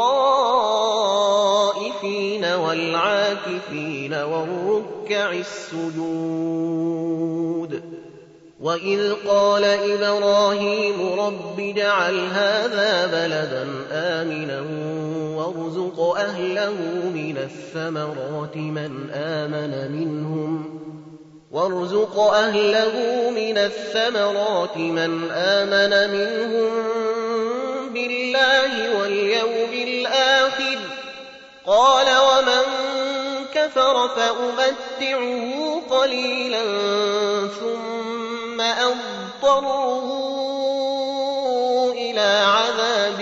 للطائفين والعاكفين والركع السجود وإذ قال إبراهيم رب اجعل هذا بلدا آمنا وارزق أهله من الثمرات من آمن منهم بالله واليوم الآخر قال ومن كفر فأمتعه قليلا ثم أضطره إلى عذاب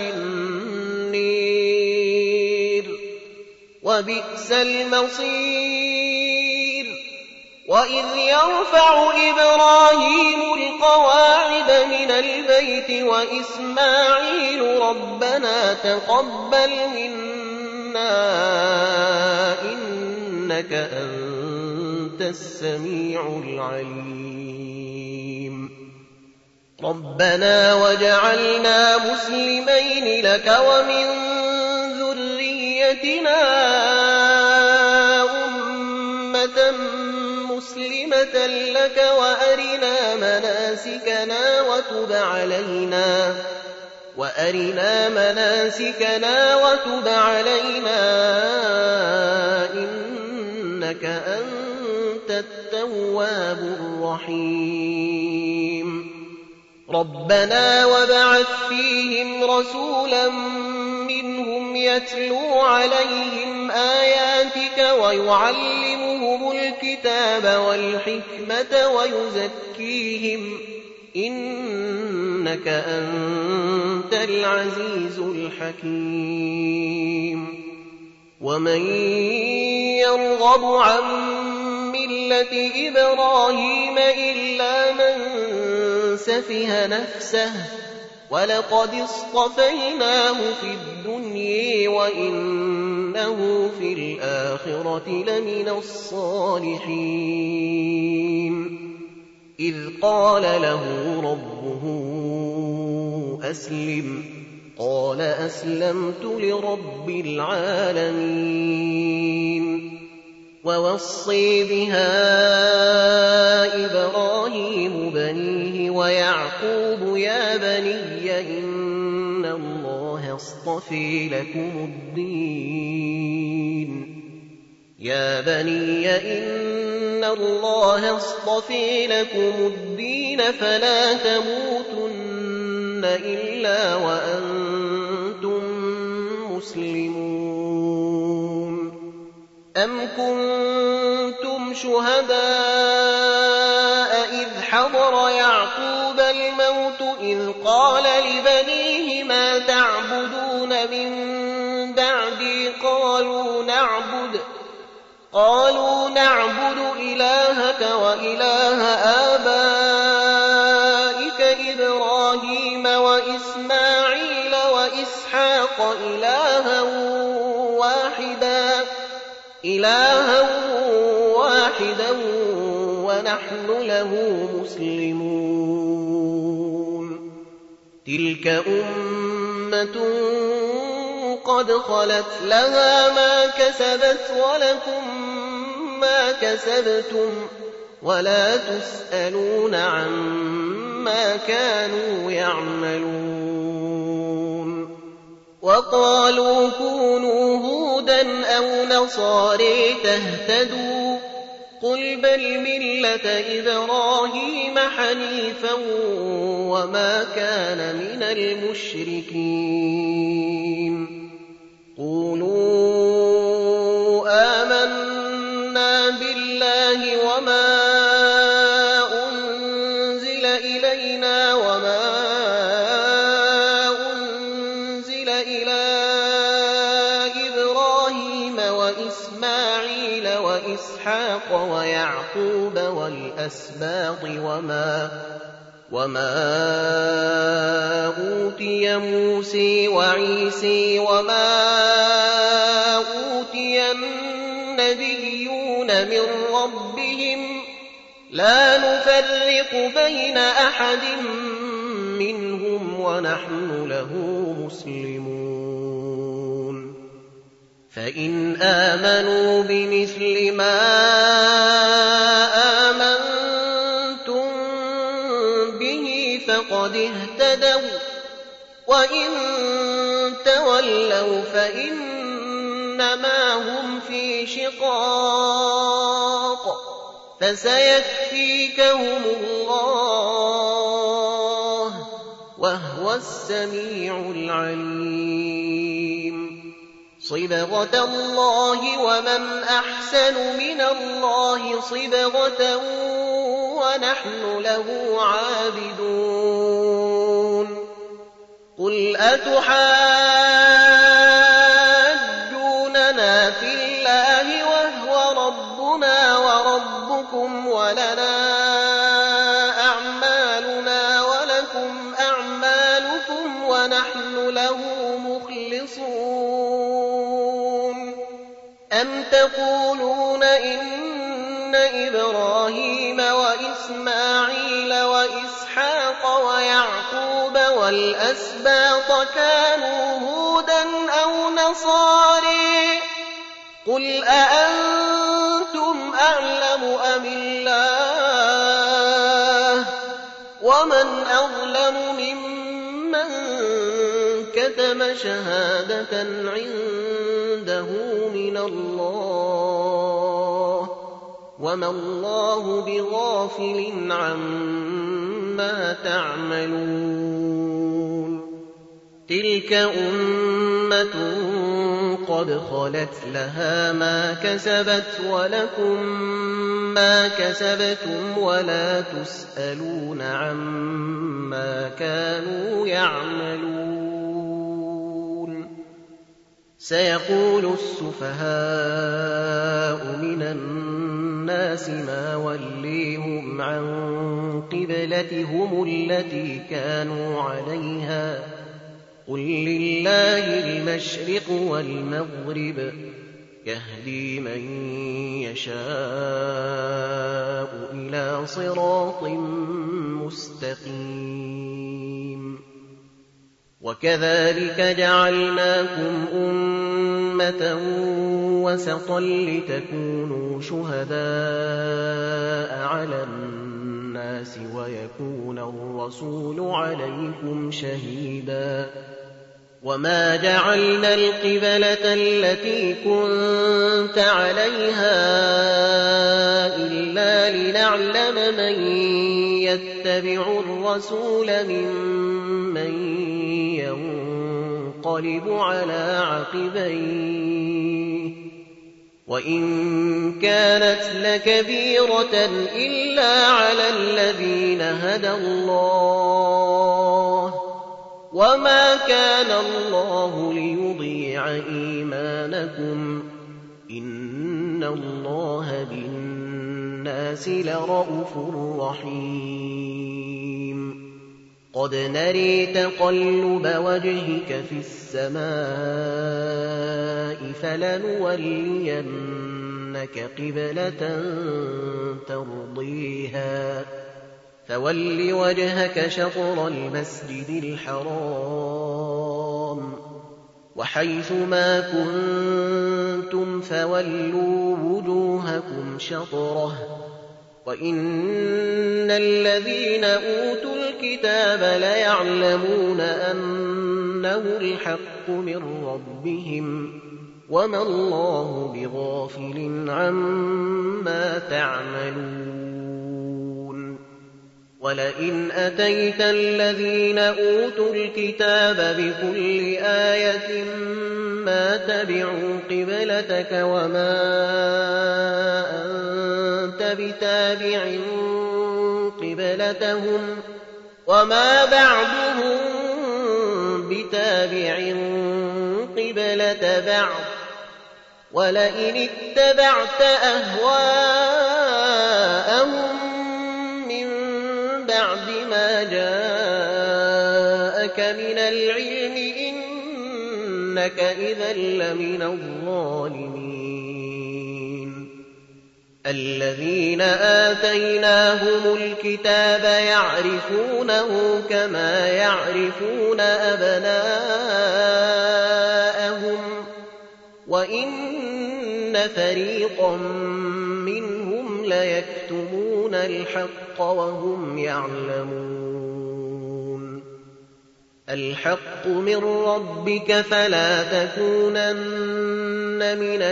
النير وبئس المصير وإذ يرفع إبراهيم القواعد من البيت وإسماعيل ربنا تقبل منا إنك أنت السميع العليم ربنا وجعلنا مسلمين لك ومن ذريتنا أمة مسلمة لك وأرنا مناسكنا وتب علينا إنك أنت التواب الرحيم ربنا وابعث فيهم رسولا منهم يتلو عليهم آياتك ويعلمهم الكتاب والحكمة ويزكيهم إنك أنت العزيز الحكيم ومن يرغب عن ملة إبراهيم إلا من سفه نفسه ولقد اصطفيناه في الدنيا وإنه في الآخرة لمن الصالحين إذ قال له ربه أسلم قال أسلمت لرب العالمين ووصي بها إبراهيم بنيه ويعقوب يا بني إن الله اصطفى لكم الدين يا بني إن الله اصطفى لكم الدين فلا تموتن إلا وأنتم مسلمون أم كنتم شهداء إذ حضر يعقوب الموت إذ قال لبنيه ما تعبدون من بعدي قالوا نعبد إلهك وإله آبائك إبراهيم وإسماعيل وإسحاق إلها واحدا ونحن له مسلمون تلك أمة قد خلت لها ما كسبت ولكم ما كسبتم ولا تسألون عما كانوا يعملون وقالوا كونوا هودا أو نصارى تهتدوا قل بل ملة إبراهيم حنيفا وما كان من المشركين قولوا آمنا بالله وما أنزل إلينا وما أنزل إلى إبراهيم وإسماعيل وإسحاق ويعقوب والأسباط وما أوتي موسى وعيسى وما أوتي النبيون من ربهم لا نفرق بين أحد منهم ونحن له مسلمون فإن آمنوا بمثل ما آمنتم به فقد اهتدوا وإن تولوا فإنما هم في شقاق فسيكفيكهم الله وهو السميع العليم صبغة الله ومن أحسن من الله صبغة ونحن له عابدون قل أتحاجوننا في الله وهو ربنا وربكم ولنا أعمالنا ولكم أعمالكم ونحن له مخلصون أم تقولون إن إبراهيم وإسماعيل وإسحاق ويعقوب والأسباط كانوا هودا أو نصارى قل أأنتم أعلم أم الله ومن أظلم ممن كتم شهادة عنده من الله وما الله بغافل عما تعملون تلك أمة قد خلت لها ما كسبت ولكم ما كسبتم ولا تسألون عما كانوا يعملون سيقول السفهاء من الناس ما وليهم عن قبلتهم التي كانوا عليها قل لله المشرق والمغرب يهدي من يشاء إلى صراط مستقيم وكذلك جعلناكم أمة وسطا لتكونوا شهداء على الناس ويكون الرسول عليكم شهيدا وما جعلنا القبلة التي كنت عليها إلا لنعلم من يتبع الرسول ممن من ينقلب على عقبيه وإن كانت لكبيرة إلا على الذين هدى الله وما كان الله ليضيع إيمانكم إن الله بالناس لرءوف رحيم قد نري تقلب وجهك في السماء فلنولينك قبلة ترضيها فول وجهك شطر المسجد الحرام وحيث ما كنتم فولوا وجوهكم شطره وإن الذين أوتوا الكتاب ليعلمون أنه الحق من ربهم وما الله بغافل عما تعملون ولئن أتيت الذين أوتوا الكتاب بكل آية ما تبعوا قبلتك وما أنت بتابع قبلتهم وما بعضهم بتابع قبلة بعض ولئن اتبعت أهواءهم من بعد ما جاءك من العلم إنك إذا لمن الظالمين الذين آتيناهم الكتاب يعرفونه كما يعرفون أبناءهم وإن فريقا منهم ليكتمون الحق وهم يعلمون الحق من ربك فلا تكونن من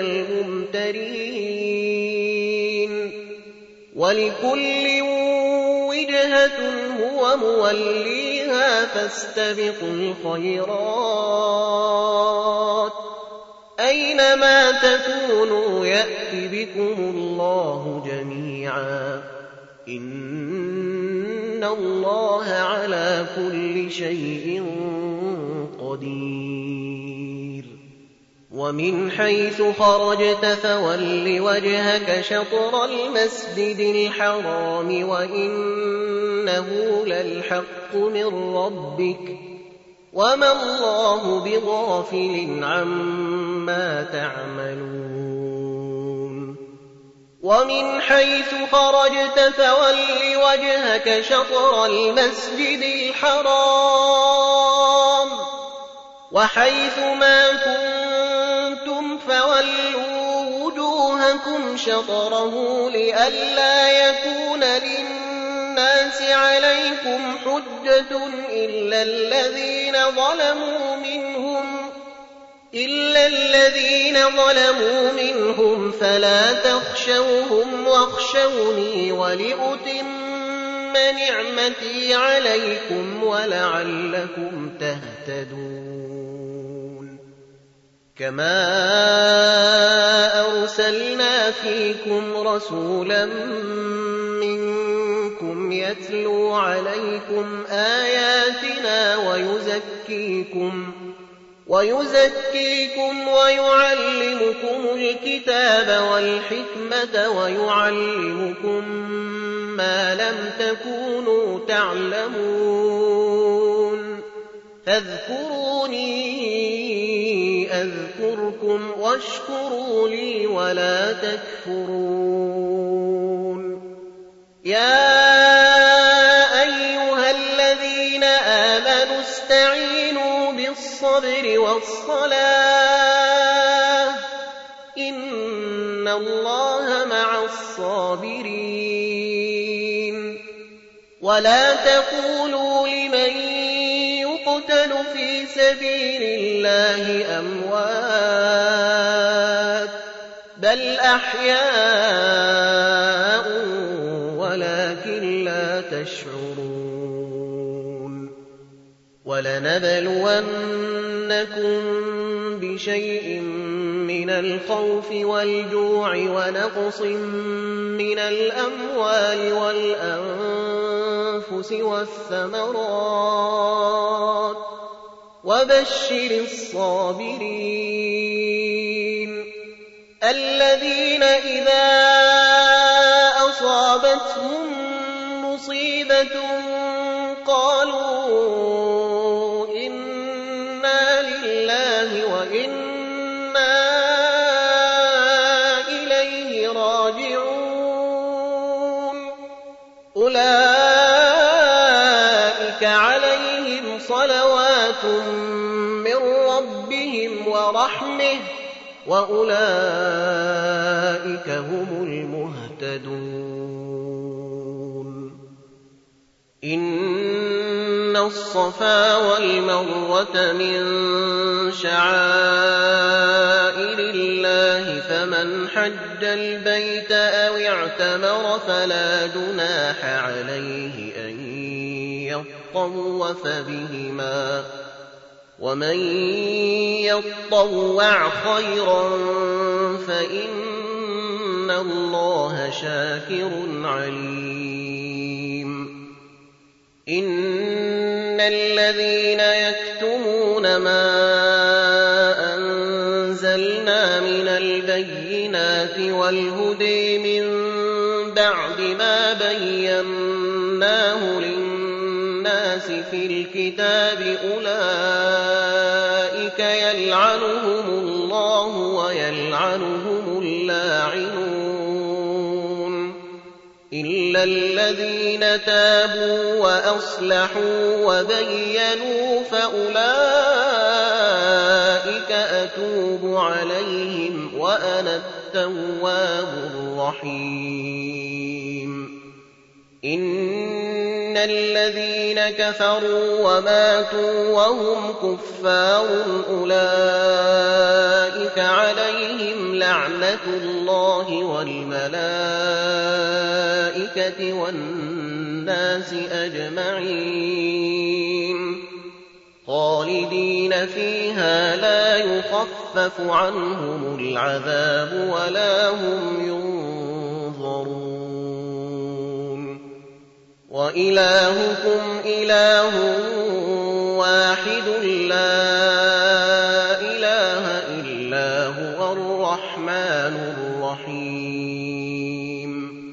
الممترين ولكل وجهة هو موليها فاستبقوا الخيرات أينما تكونوا يأت بكم الله جميعا إن الله على كل شيء قدير ومن حيث خرجت فول وجهك شطر المسجد الحرام وإنه للحق من ربك وما الله بغافل عما تعملون ومن حيث خرجت فول وجهك شطر المسجد الحرام وحيث ما كنتم فولوا وجوهكم شطره لئلا يكون للناس عليكم حجة إلا الذين ظلموا منهم فلا تخشوهم واخشوني ولأتم نعمتي عليكم ولعلكم تهتدون كما أرسلنا فيكم رسولا منكم يتلو عليكم آياتنا ويزكيكم ويعلمكم الكتاب والحكمة ويعلمكم ما لم تكونوا تعلمون فاذكروني أذكركم واشكروا لي ولا تكفرون يا أيها الذين آمنوا استعينوا بالصبر والصلاة إن الله مع الصابرين ولا تقولوا لمن يقتل في سبيل الله أموات بل أحياء ولكن لا تشعرون وَلَنَبْلُوَنَّكُم بِشَيْءٍ مِّنَ الْخَوْفِ وَالْجُوعِ وَنَقْصٍ مِّنَ الْأَمْوَالِ وَالْأَنفُسِ وَالثَّمَرَاتِ ۗ وَبَشِّرِ الصَّابِرِينَ الَّذِينَ إِذَا أَصَابَتْهُم مُّصِيبَةٌ قَالُوا إِنَّا لِلَّهِ وَإِنَّا إِلَيْهِ راجعون أُولَٰئِكَ عَلَيْهِمْ صَلَوَاتٌ مِّن رَّبِّهِمْ وَرَحْمَةٌ وَأُولَٰئِكَ هُمُ الْمُهْتَدُونَ إِنَّ الصَّفَا وَالْمَرْوَةَ مِن شَعَائِرِ اللَّهِ فَمَنْ حَجَّ الْبَيْتَ أَوِ اعْتَمَرَ فَلَا جُنَاحَ عَلَيْهِ أَن يَطَّوَّفَ بِهِمَا ۚ وَمَن يَطَّوَّعْ خَيْرًا فَإِنَّ اللَّهَ شَاكِرٌ عَلِيمٌ إِنَّ الَّذِينَ يَكْتُمُونَ مَا أَنزَلْنَا مِنَ الْبَيِّنَاتِ وَالْهُدَىٰ مِن بَعْدِ مَا بَيَّنَّاهُ لِلنَّاسِ فِي الْكِتَابِ أُولَٰئِكَ يَلْعَنُهُمُ اللَّهُ وَيَلْعَنُهُمُ اللاعنون إِلَّا الَّذِينَ تَابُوا وَأَصْلَحُوا وَبَيَّنُوا فَأُولَٰئِكَ أَتُوبُ عَلَيْهِمْ وَأَنَا التَّوَّابُ الرَّحِيمُ إِنَّ الَّذِينَ كَفَرُوا وَمَاتُوا وَهُمْ كُفَّارٌ أُولَٰئِكَ عَلَيْهِمْ لَعْنَةُ اللَّهِ وَالْمَلَائِكَةِ وَالنَّاسِ أَجْمَعِينَ خَالِدِينَ فِيهَا لَا يُخَفَّفُ عَنْهُمُ الْعَذَابُ وَلَا هُمْ يُنظَرُونَ وَإِلَٰهُكُمْ إِلَٰهٌ وَاحِدٌ لَّا إِلَٰهَ إِلَّا هُوَ الرَّحْمَٰنُ الرَّحِيمُ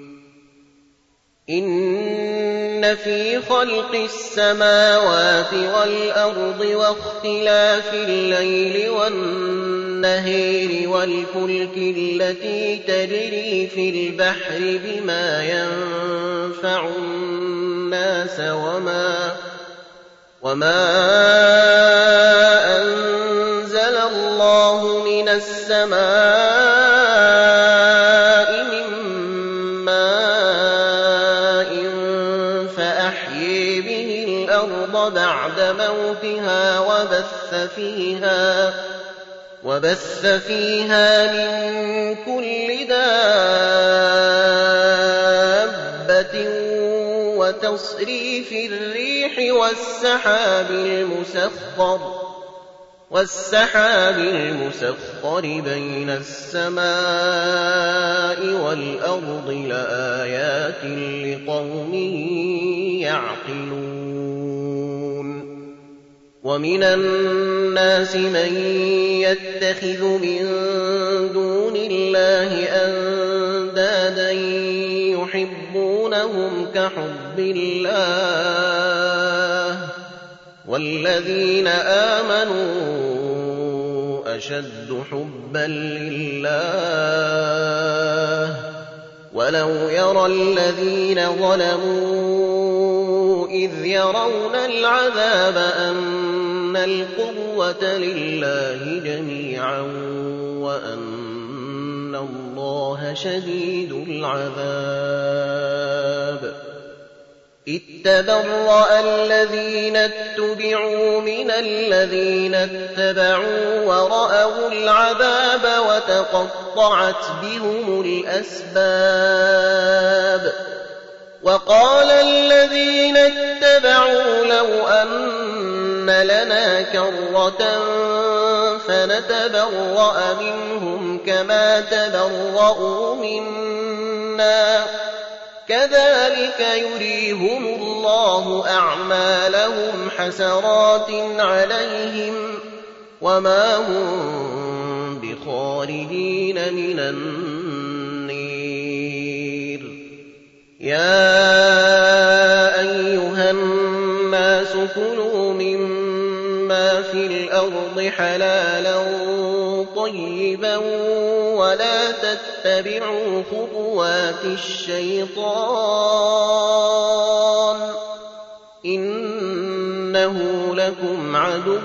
إِنَّ فِي خَلْقِ السَّمَاوَاتِ وَالْأَرْضِ وَاخْتِلَافِ اللَّيْلِ وَالنَّهَارِ وَالْفُلْكِ الَّتِي تَجْرِي فِي الْبَحْرِ بِمَا يَنفَعُ النَّاسَ وَمَا أَنزَلَ اللَّهُ مِنَ السَّمَاءِ مِن مَّاءٍ فَأَحْيَا بِهِ الْأَرْضَ بَعْدَ مَوْتِهَا وَبَثَّ فِيهَا مِن كُلِّ دَابَّةٍ وَتَصْرِيفِ الرِّيحِ وَالسَّحَابِ الْمُسَخَّرِ بَيْنَ السَّمَاءِ وَالْأَرْضِ لَآيَاتٍ لِّقَوْمٍ يَعْقِلُونَ وَمِنَ النَّاسِ مَن يَتَّخِذُ مِن دُونِ اللَّهِ أَندَادًا يُحِبُّونَهُمْ كَحُبِّ اللَّهِ ۖ وَالَّذِينَ آمَنُوا أَشَدُّ حُبًّا لِّلَّهِ ۗ وَلَوْ يَرَى الَّذِينَ ظَلَمُوا إِذْ يَرَوْنَ الْعَذَابَ أَنَّ الْقُوَّةَ لِلَّهِ جَمِيعًا وَأَنَّ اللَّهَ شَدِيدُ الْعَذَابِ إذ تَبَرَّأَ الَّذِينَ اتُّبِعُوا مِنَ الَّذِينَ اتَّبَعُوا وَرَأَوُا الْعَذَابَ وَتَقَطَّعَتْ بِهُمُ الْأَسْبَابُ وَقَالَ الَّذِينَ اتَّبَعُوا لَوْ أَنَّ لنا كرة فنتبرأ منهم كما تبرؤوا منا كذلك يريهم الله أعمالهم حسرات عليهم وما هم بخارجين من النير يا أيها الناس كلوا مما في الأرض حلالا طيبا ولا تتبعوا خطوات الشيطان إنه لكم عدو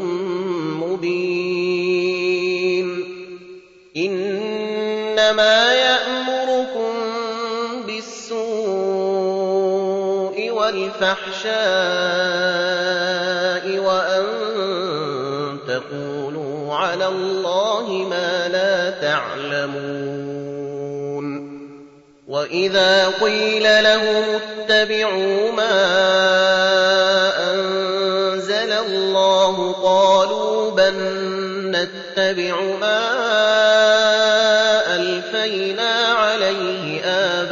مبين إنما يأمركم بالسوء والفحشاء وأن تقولوا على الله ما لا تعلمون وإذا قيل لهم اتبعوا ما أنزل الله قالوا بل نتبع ما ألفينا عليه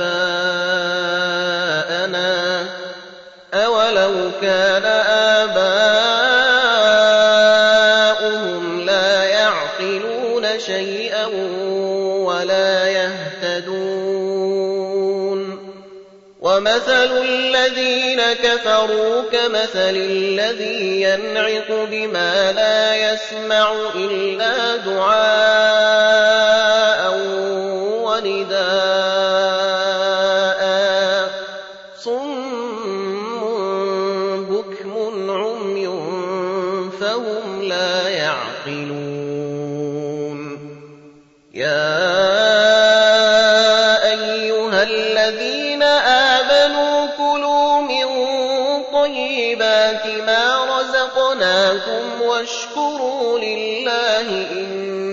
آباءنا أولو كان آباؤهم لا يعقلون شيئا ولا يهتدون ومثل الذين كفروا كمثل الذي ينعق بما لا يسمع إلا دعاء ونداء صم بكم عمي فهم لا يعقلون يا أيها الذين آمنوا كلوا من طيبات ما رزقناكم واشكروا لله إن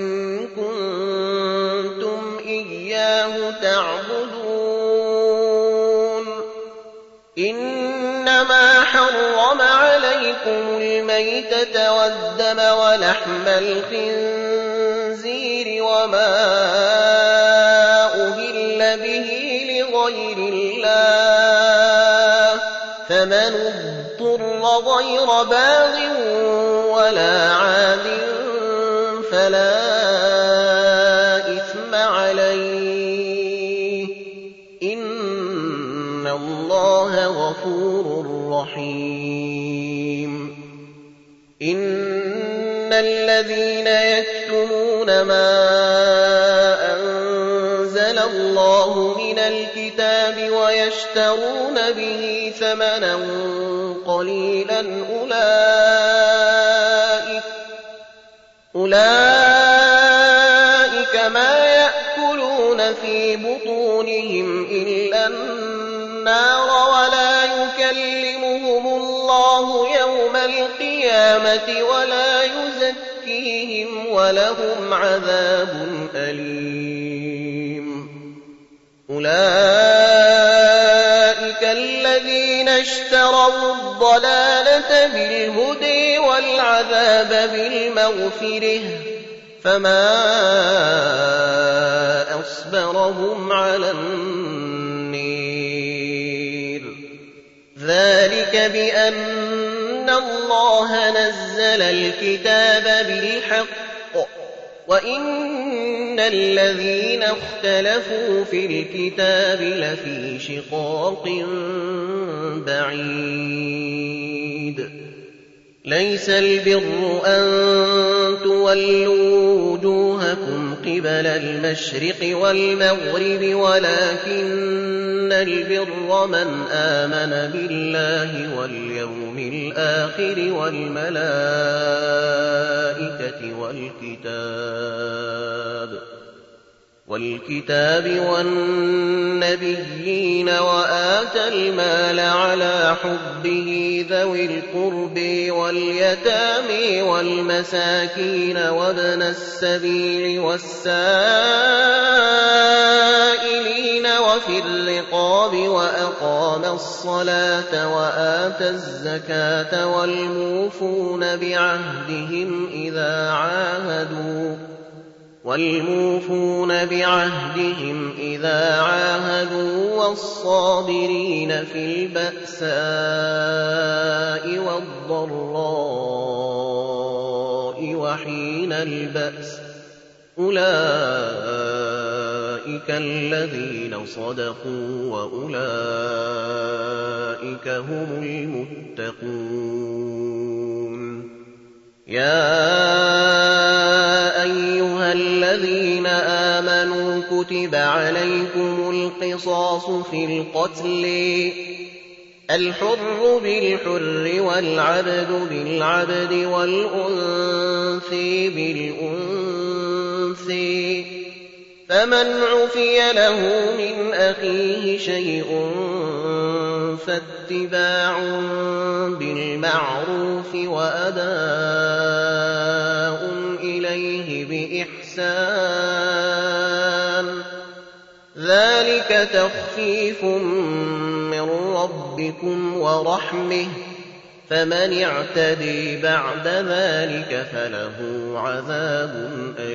كنتم إياه تعبدون إنما حرم عليكم الميتة والدم ولحم الخنزير وما أهل به لغير الله فمن اضطر غير باغ ولا عاد فلا إثم عليه إن الله غفور رحيم إن الذين يكتمون ما أنزل الله من الكتاب ويشترون به ثمنا قليلا أولئك ما يأكلون في بطونهم إلا النار ولا يكلمهم الله يوم القيامة ولا يزكيهم ولهم عذاب أليم أولئك الذين اشتروا الضلالة بالهدى والعذاب بالمغفرة فما أصبرهم على النير ذلك بأن الله نزل الكتاب بالحق وإن الذين اختلفوا في الكتاب لفي شقاق بعيد ليس البر أن تولوا وجوهكم قبل المشرق والمغرب ولكن البر من آمن بالله واليوم الآخر والملائكة والكتاب والكتاب والنبيين وآتى المال على حبه ذوي القرب واليتامى والمساكين وابن السبيل والسائلين وفي الرقاب وأقام الصلاة وآتى الزكاة والموفون بعهدهم إذا عاهدوا والصابرين في البأساء والضراء وحين البأس أولئك الذين صدقوا وأولئك هم المتقون. يا أيها الذين آمنوا كتب عليكم القصاص في القتل الحر بالحر والعبد بالعبد والأنثى بالأنثى فمن عفي له من أخيه شيء فاتباع بالمعروف وأداء إليه بإحسان ذلك تخفيف من ربكم ورحمة فمن اعتدي بعد ذلك فله عذاب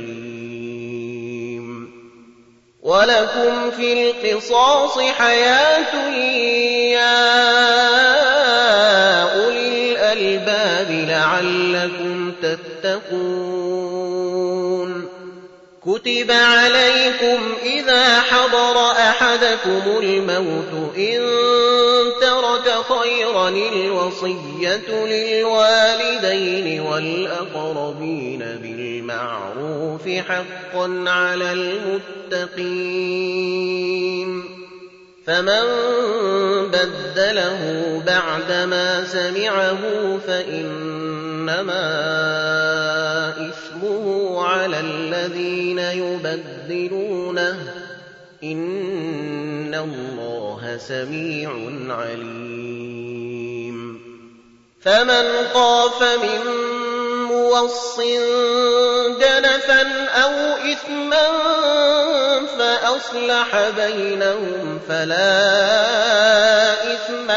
أليم. ولكم في القصاص حياة يا أولي الألباب لعلكم تتقون. كتب عليكم إذا حضر أحدكم الموت إن ترك خيرا الوصية للوالدين والأقربين بالمعروف حقا على المتقين فمن بدله بعدما سمعه فإنما إثمه على الذين يبدلونه إن الله سميع عليم. فمن خاف من موصٍ جنفا أو إثما فأصلح بينهم فلا إثم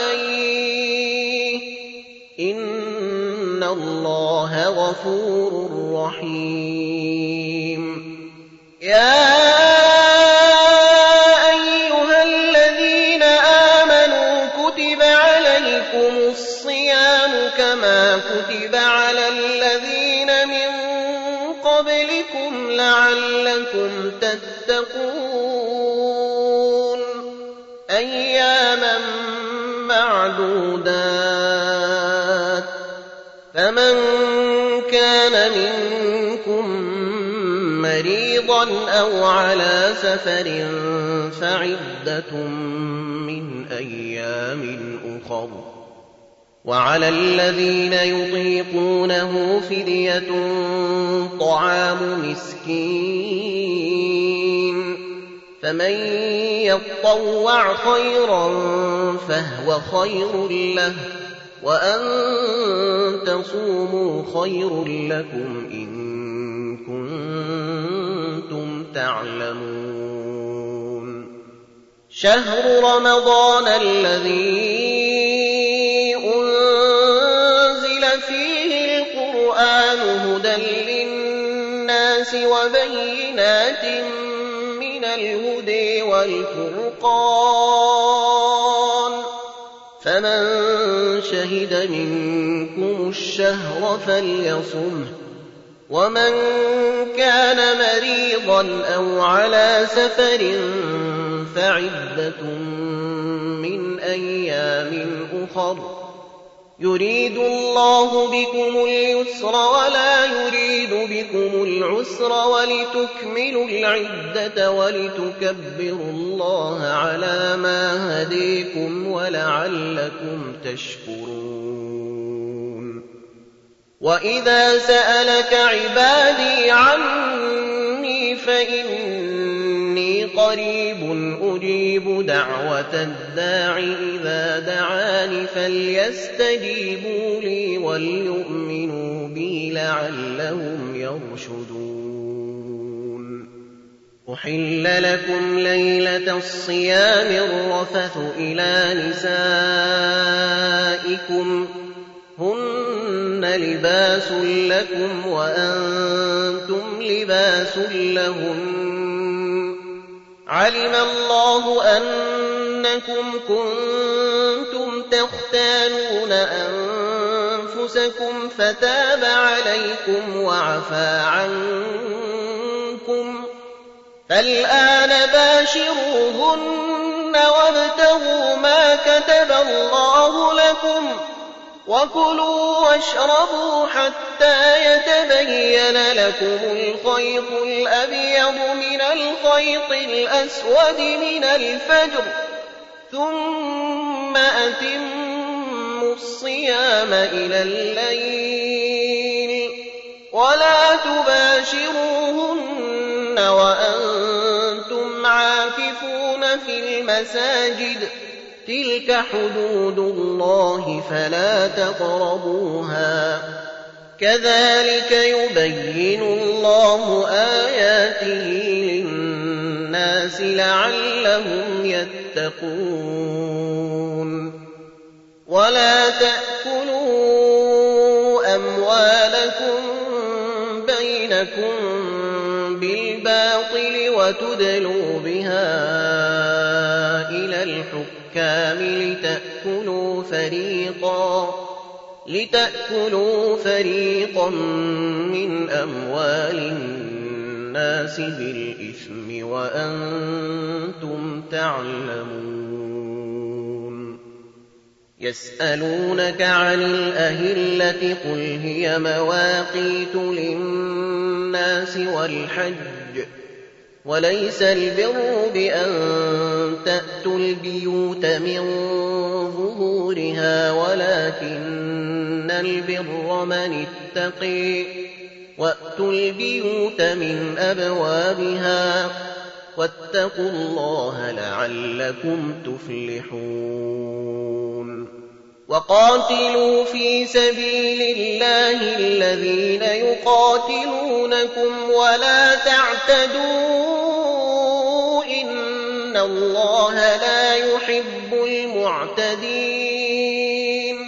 عليه إن الله غفور رحيم. يا أيها الذين آمنوا كتب عليكم الصيام كما كتب على الذين من قبلكم لعلكم تتقون أياما معدودات فمن كان منكم مريضا أو على سفر فعدة من أيام أخر وعلى الذين يطيقونه فدية طعام مسكين فمن يطوع خيرا فهو خير له وأن تصوموا خير لكم إن كنتم تعلمون. شهر رمضان الذي أنزل فيه القرآن هدى للناس وبينات من الهدى والفرقان فمن شهد منكم الشهر فليصمه ومن كان مريضا أو على سفر فعدة من أيام أخر يريد الله بكم اليسر ولا يريد بكم العسر ولتكملوا العدة ولتكبروا الله على ما هديكم ولعلكم تشكرون. وإذا سألك عبادي عني فإني قريب أجيب دعوة الداع إذا دعان فليستجيبوا لي وليؤمنوا بي لعلهم يرشدون أحل لكم ليلة الصيام الرفث إلى نسائكم هن لباس لكم وأنتم لباس لهم علم الله أنكم كنتم تختانون أنفسكم فتاب عليكم وعفى عنكم فالآن باشروهن وابتغوا ما كتب الله لكم وكلوا واشربوا حتى يتبين لكم الخيط الأبيض من الخيط الأسود من الفجر ثم أتموا الصيام إلى الليل ولا تباشروهن وأنتم عاكفون في المساجد تلك حدود الله فلا تقربوها كذلك يبين الله آياته للناس لعلهم يتقون ولا تأكلوا أموالكم بينكم بالباطل وتدلوا بها إلى الحكام لتأكلوا فريقا من أموال الناس بالإثم وأنتم تعلمون يسألونك عن الأهلة قل هي مواقيت للناس والحج وليس البر بأن تأتوا البيوت من ظهورها ولكن البر من اتقي وأتوا البيوت من أبوابها واتقوا الله لعلكم تفلحون وقاتلوا في سبيل الله الذين يقاتلونكم ولا تعتدوا إن الله لا يحب المعتدين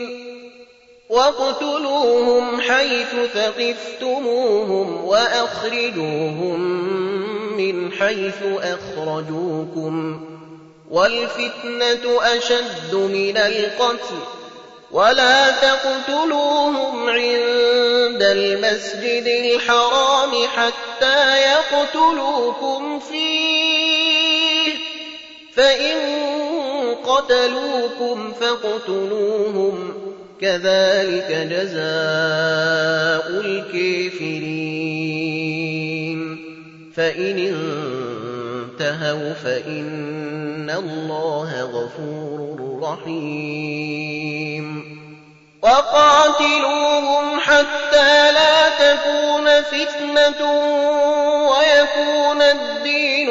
واقتلوهم حيث ثقفتموهم وأخرجوهم من حيث أخرجوكم والفتنة أشد من القتل ولا تقتلوهم عند المسجد الحرام حتى يقتلوكم فيه فإن قتلوكم فاقتلوهم كذلك جزاء الكافرين فإن انتهوا فإن الله غفور رحيم وقاتلوهم حتى لا تكون فتنة ويكون الدين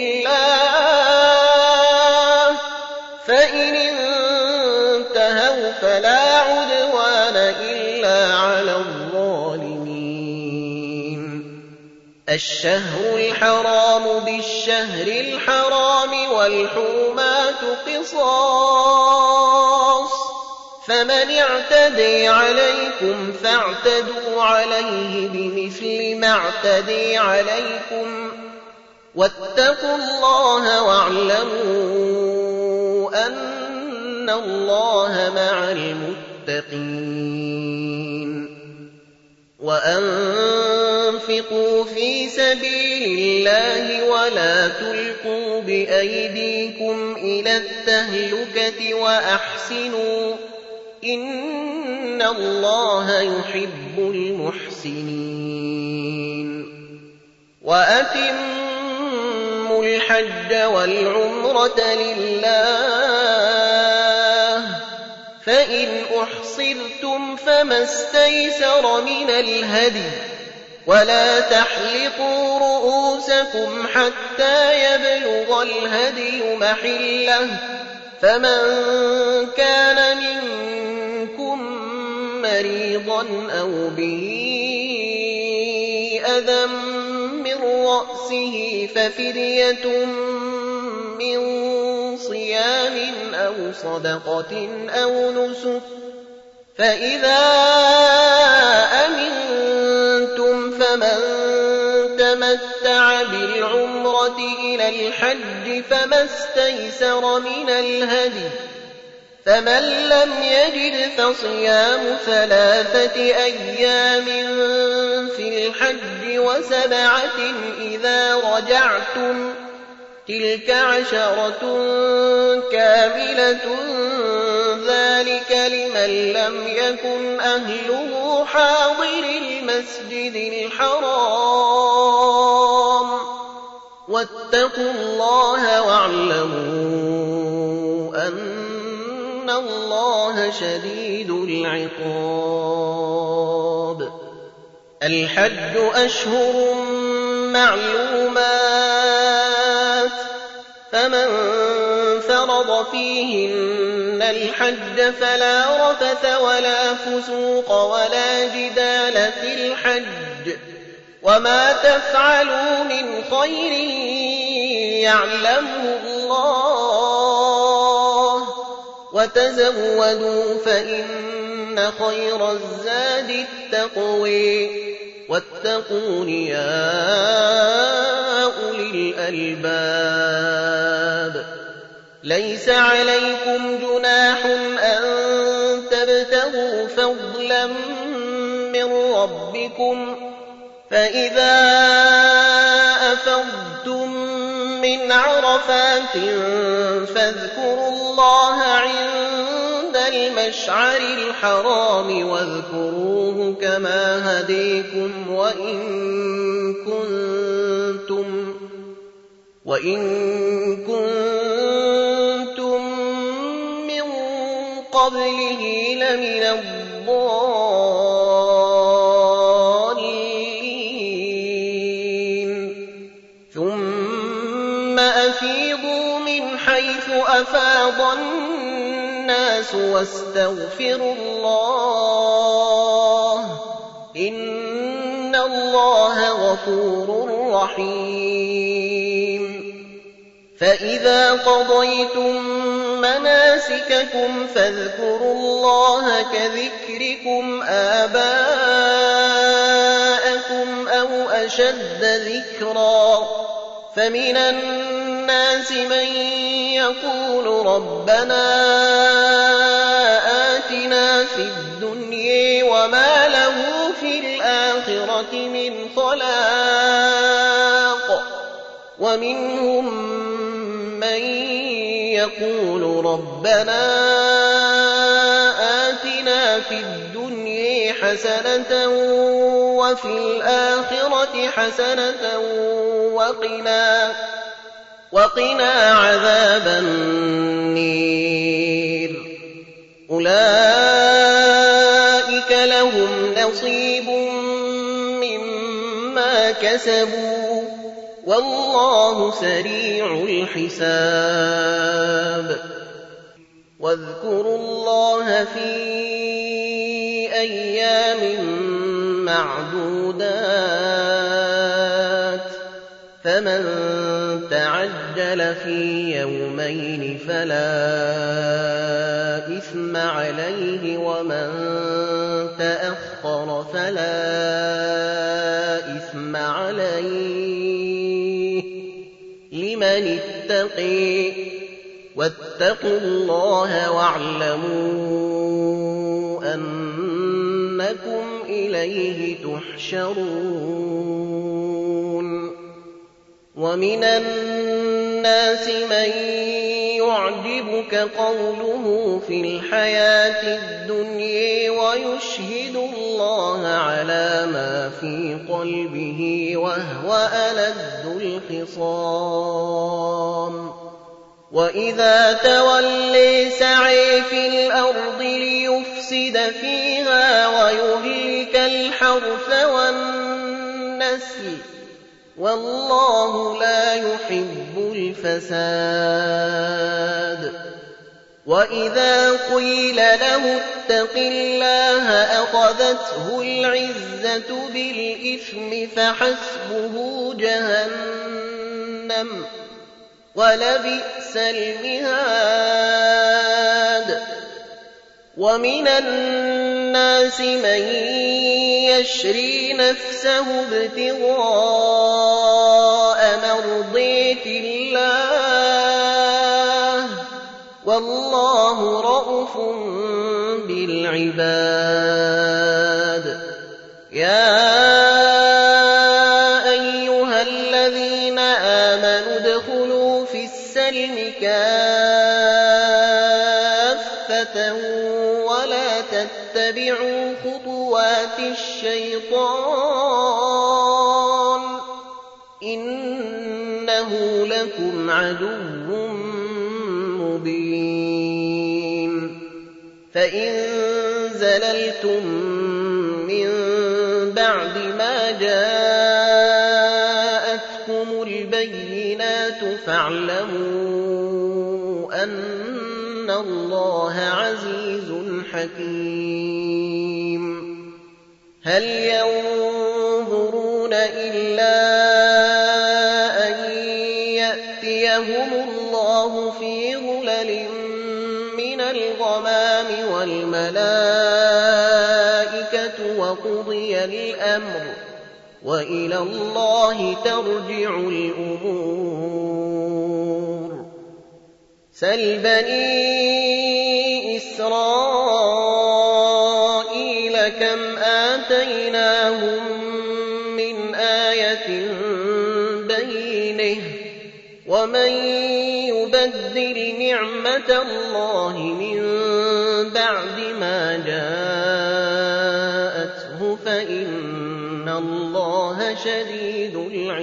لله فإن انتهوا فلا عدوان إلا على الظالمين الشهر الحرام بالشهر الحرام والحرمات قصاص فمن اعتدي عليكم فاعتدوا عليه بمثل ما اعتدي عليكم واتقوا الله واعلموا أن الله مع المتقين وأنفقوا في سبيل الله ولا تلقوا بأيديكم إلى التهلكة وأحسنوا إن الله يحب المحسنين وأتموا الحج والعمرة لله فإن أحصرتم فما استيسر من الهدي ولا تحلقوا رؤوسكم حتى يبلغ الهدي محله فمن كان منكم مريضا أو به أذى من رأسه ففدية من صيام أو صدقة أو نسك فإذا أمنتم فمن تمتع بالعمرة إلى الحج فما استيسر من الهدي فمن لم يجد فصيام 3 أيام في الحج و7 إذا رجعتم تلك 10 كاملة ذلك لمن لم يكن أهله حاضر المسجد الحرام واتقوا الله واعلموا أن الله شديد العقاب الحج أشهر معلومات فمن فرض فيهن الحج فلا رفث ولا فسوق ولا جدال في الحج وما تفعلوا من خير يعلمه الله وتزودوا فإن خير الزاد التقوى واتقون يا أولي الألباب ليس عليكم جناح أن تبتغوا فضلا من ربكم فإذا أفضتم من عرفات فاذكروا الله عند المشعر الحرام واذكروه كما هديكم وإن كنتم من قبله لمن الضالين ثم أفيضوا من حيث أفاض الناس واستغفروا الله إن الله غفور رحيم فإذا قضيتم مناسككم فاذكروا الله كذكركم آباءكم أو أشد ذكرا فمن الناس من يقول ربنا آتنا في الدنيا وما له في الآخرة من خلاق ومنهم من يقول ربنا آتنا في الدنيا حسنة وفي الآخرة حسنة وقنا عذاب النير أولئك لهم نصيب مما كسبوا والله سريع الحساب واذكروا الله في أيام معدودات فمن تعجل في يومين فلا إثم عليه ومن تأخر فلا إثم عليه لمن اتقي واتقوا الله واعلموا أنكم إليه تحشرون ومن الناس من يعجبك قوله في الحياة الدنيا ويشهد الله على ما في قلبه وهو ألد الخصام وإذا تولي سعي في الأرض ليفسد فيها ويهلك الحرث والنسل النَّسْلِ وَاللَّهُ لَا يُحِبُّ الْفَسَادَ وَإِذَا قِيلَ لَهُ اتَّقِ اللَّهَ أَخَذَتْهُ الْعِزَّةُ بِالْإِثْمِ فَحَسْبُهُ جَهَنَّمُ وَلَبِئْسَ الْمِهَادُ وَمِنَ النَّاسِ مَن يَشْرِي نَفْسَهُ ابْتِغَاءَ مَرْضَاتِ اللَّهِ وَاللَّهُ رَءُوفٌ بِالْعِبَادِ يَا أَيُّهَا الَّذِينَ آمَنُوا ادْخُلُوا فِي السِّلْمِ كَافَّةً وَلَا تَتَّبِعُوا خُطُوَاتِ الشَّيْطَانِ إِنَّهُ لَكُمْ عَدُوٌّ مُّبِينٌ فَإِن زَلَلْتُم مِّن بَعْدِ مَا جَاءَتْكُمُ الْبَيِّنَاتُ فَاعْلَمُوا أَنَّ اللَّهَ عَزِيزٌ حَكِيمٌ هَلْ يَنظُرُونَ إِلَّا أَن يَأْتِيَهُمُ اللَّهُ فِي ظُلَلٍ مِّنَ الْغَمَامِ وَالْمَلَائِكَةُ وَقُضِيَ الْأَمْرُ وَإِلَى اللَّهِ تَرْجِعُ الْأُمُورُ سَلْ بَنِي إِسْرَائِيلَ كَمْ آتَيْنَاهُم مِّنْ آيَةٍ بَيِّنَةٍ وَمَن يُبَدِّلْ نِعْمَةَ اللَّهِ مِن بَعْدِ مَا جَاءَتْهُ فَإِنَّ اللَّهَ شَدِيدُ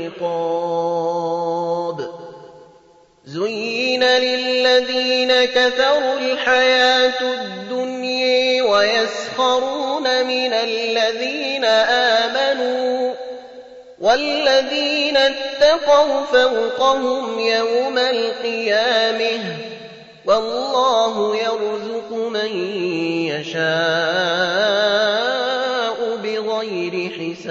الْعِقَابِ زُيِّنَ لِلَّذِينَ كَفَرُوا الْحَيَاةُ الدُّنْيَا وَيَسْخَرُونَ مِنَ الَّذِينَ آمَنُوا وَالَّذِينَ اتَّقَوْا فَوْقَهُمْ يَوْمَ الْقِيَامَةِ وَاللَّهُ يَرْزُقُ مَن يَشَاءُ بِغَيْرِ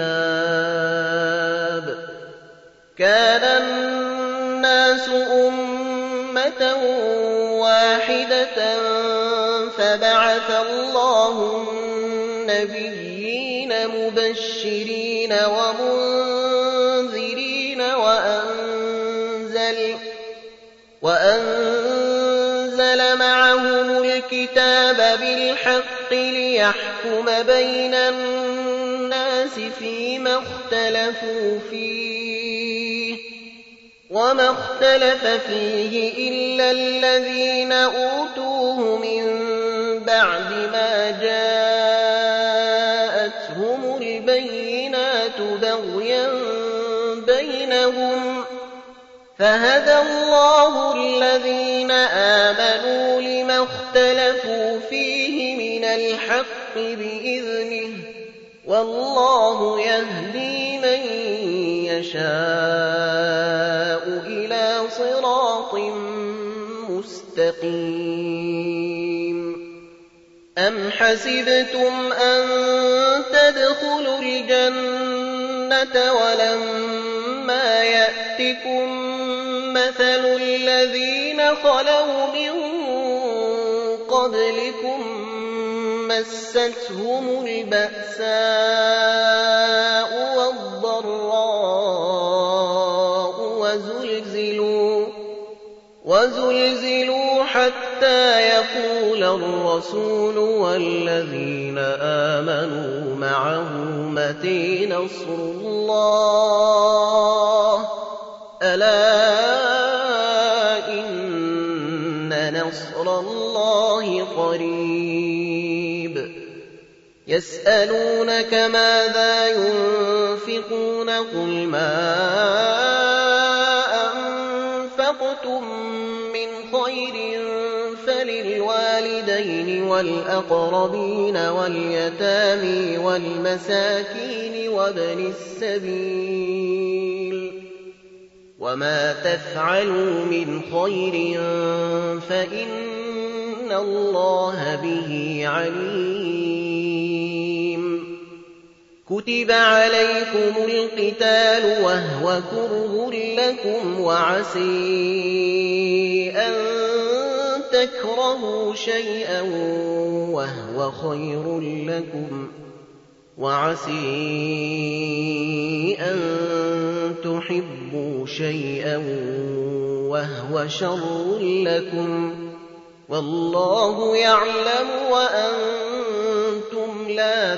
حِسَابٍ كَانَ النَّاسُ أُمَّةً وَاحِدَةً فَبَعَثَ اللَّهُ النَّبِيِّينَ مُبَشِّرِينَ وَمُنذِرِينَ وَأَنزَلَ مَعَهُمُ الْكِتَابَ بِالْحَقِّ لِيَحْكُمَ بَيْنَ النَّاسِ فِيمَا اخْتَلَفُوا فِيهِ وَمَا اخْتَلَفَ فِيهِ إِلَّا الَّذِينَ أُوتُوهُ مِن بَعْدِ مَا جَاءَتْهُمُ الْبَيِّنَاتُ بَغْيًا بَيْنَهُمْ فَهَدَى اللَّهُ الَّذِينَ آمَنُوا لِمَا اخْتَلَفُوا فِيهِ مِنَ الْحَقِّ بِإِذْنِهِ وَاللَّهُ يَهْدِي مَن يَشَاءُ إِلَىٰ صِرَاطٍ مُّسْتَقِيمٍ أَمْ حَسِبْتُمْ أَن تَدْخُلُوا الْجَنَّةَ وَلَمَّا يَأْتِكُم مَّثَلُ الَّذِينَ خَلَوْا مِن قَبْلِكُم مَّسَّتْهُمُ الْبَأْسَاءُ وَالضَّرَّاءُ وَزُلْزِلُوا حَتَّىٰ يَقُولَ الرَّسُولُ وَالَّذِينَ آمَنُوا مَعَهُ مَتَىٰ نَصْرُ اللَّهِ أَلَا إِنَّ نَصْرَ اللَّهِ قَرِيبٌ يَسْأَلُونَكَ مَاذَا يُنفِقُونَ قُلْ مَا أَنفَقْتُم مِّنْ خَيْرٍ فَلِلْوَالِدَيْنِ وَالْأَقْرَبِينَ وَالْيَتَامَىٰ وَالْمَسَاكِينِ وابن السبيل وما تفعلوا من خير فإن الله به عليم كتب عليكم القتال وهو كره لكم وعسى أن تكرهوا شيئا وهو خير لكم وعسى أن تحبوا شيئا وهو شر لكم والله يعلم وأنتم لا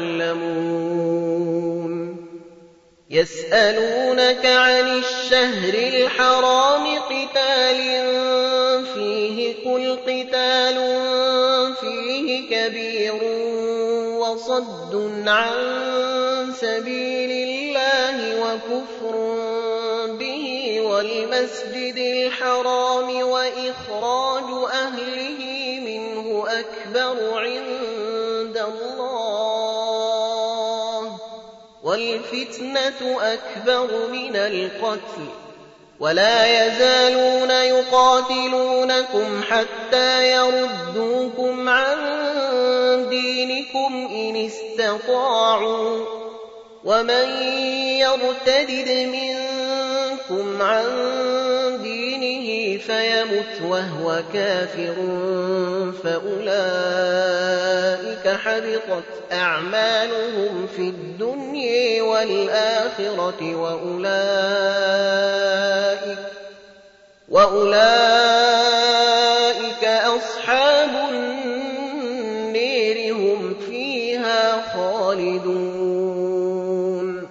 تعلمون يسألونك عن الشهر الحرام قتال فيه قل قتال فيه كبير وصد عن سبيل الله وكفر به والمسجد الحرام وإخراج أهله منه أكبر عند الله والفتنة أكبر من القتل ولا يزالون يقاتلونكم حتى يردوكم عن دينكم إن استطاعوا ومن يرتد منكم عن دينه فيمت وهو كافر فأولئك حبطت أعمالهم في الدنيا والآخرة وأولئك أصحاب النير هم فيها خالدون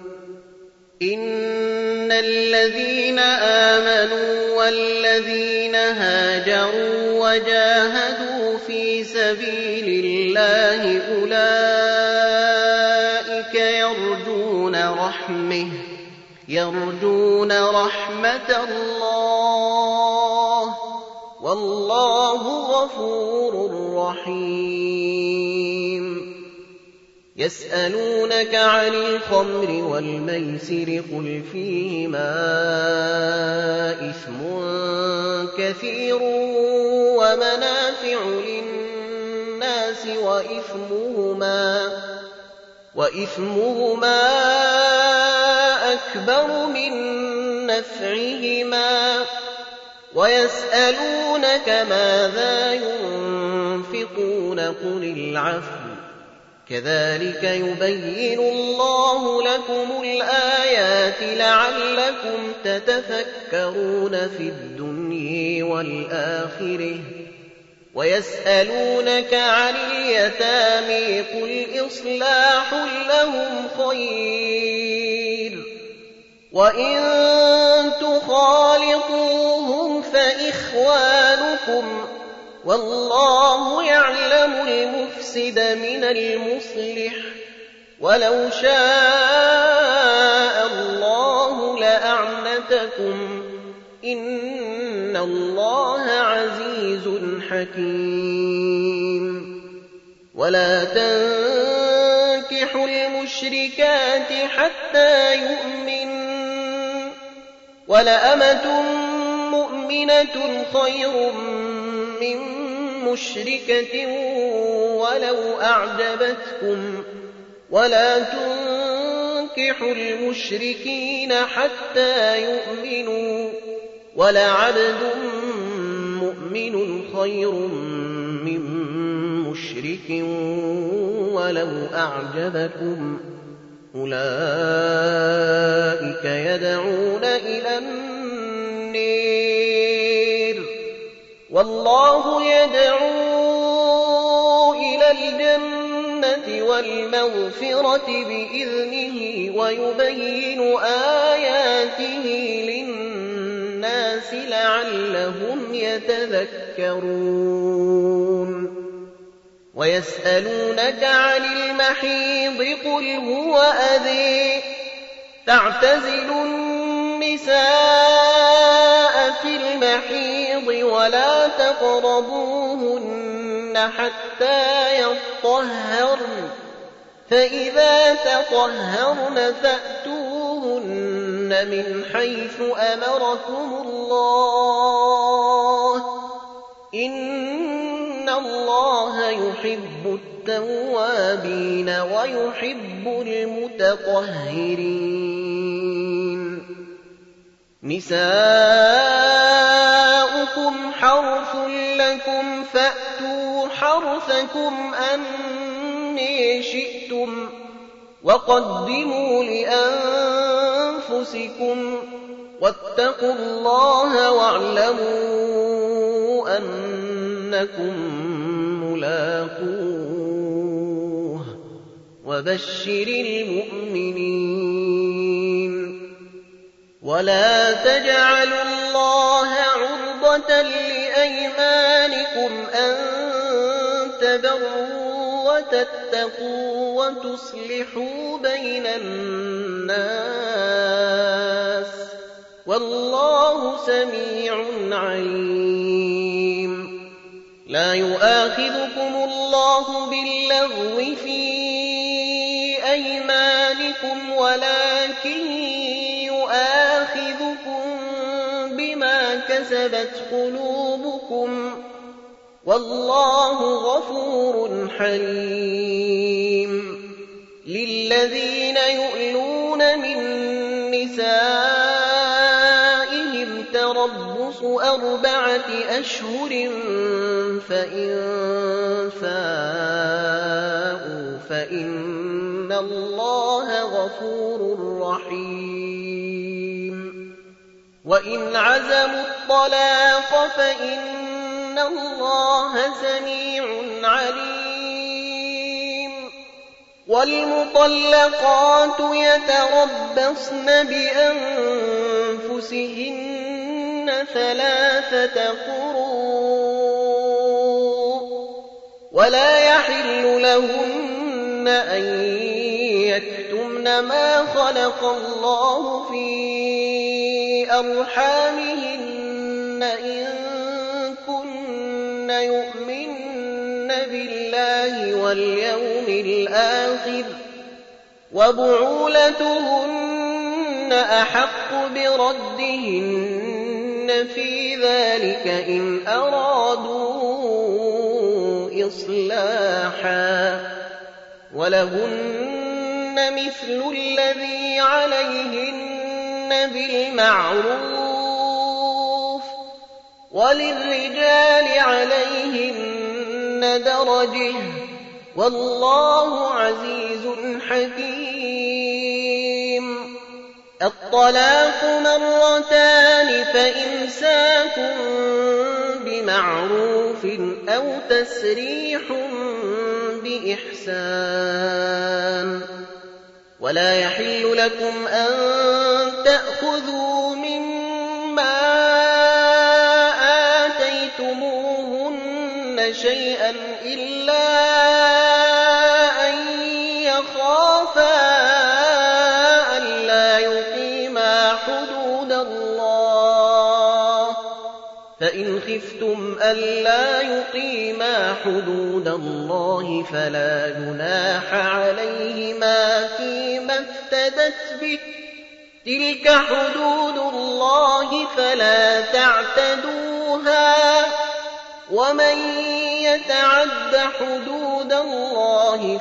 إن الذين آمنوا والذين هاجروا وجاهدوا في سبيل الله أولئك يرجون رحمة الله والله غفور رحيم يسألونك عن الخمر والميسر قل فيهما إثم كثير ومنافع للناس وإثمهما أكبر من نفعهما ويسألونك ماذا ينفقون قل العفو كذلك يبين الله لكم الآيات لعلكم تتفكرون في الدنيا والآخرة ويسألونك عن اليتامى قل إصلاح لهم خير وإن تخالطوهم فإخوانكم والله يعلم المفسد من المصلح ولو شاء الله لأعنتكم إن الله عزيز حكيم ولا تنكحوا المشركات حتى يؤمنوا ولأمة مؤمنة خير من مشركة ولو أعجبتكم ولا تنكحوا المشركين حتى يؤمنوا ولعبد مؤمن خير من مشرك ولو أعجبكم أولئك يدعون إلى النار والله يدعو إلى الجنة والمغفرة بإذنه ويبين آياته للناس لعلهم يتذكرون ويسألونك عن المحيض قل هو أذى فاعتزلوا النساء في المحيض ولا تقربوهن حتى يطهرن فإذا تطهرن فأتوهن من حيث أمركم الله إن الله يحب التوابين ويحب المتطهرين نساؤكم حرث لكم فأتوا حرثكم أني شئتم وقدموا لأنفسكم واتقوا الله واعلموا أنكم ملاقوه وبشر المؤمنين ولا تجعلوا الله عرضة لأيمانكم أن تبروا وتتقوا وتصلحوا بين الناس والله سميع عليم لا يؤاخذكم الله باللغو في أيمانكم ولكن يؤاخذكم بما كسبت قلوبكم والله غفور حليم للذين يؤلون من نسائهم تربص 4 أشهر فإن فاءوا فإن الله غفور رحيم وإن عزموا الطلاق فإن الله سميع عليم والمطلقات يتربصن بأنفسهن 3 قروء ولا يحل لهن أن يكتمن ما خلق الله في أرحامهن إن كن يؤمن بالله واليوم الآخر وبعولتهن أحق بردهن في ذلك إن أرادوا إصلاحا ولهن مثل الذي عليهن بالمعروف وللرجال عليهن درجة والله عزيز حكيم الطلاق 2 فإمساك بمعروف أو تسريح بإحسان ولا يحل لكم أن تأخذوا مما آتيتموهن شيئا إلا أن يخافا ألا يقيما حدود الله فإن خفتم ألا يقيما حدود الله فلا جناح عليهما فيما افتدت به تلك حدود الله فلا تعتدوها ومن يتعد حدود الله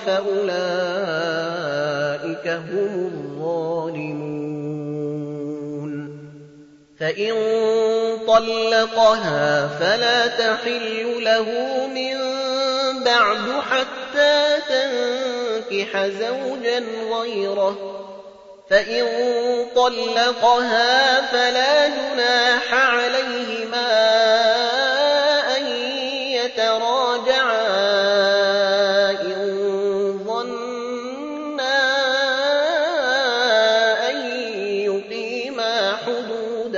فأولئك هم الظالمون فإن طلقها فلا تحل له من بعد حتى تنكح زوجا غيره فإن طلقها فلا جناح عليهما أن يتراجعا إن ظنا أن يقيما حدود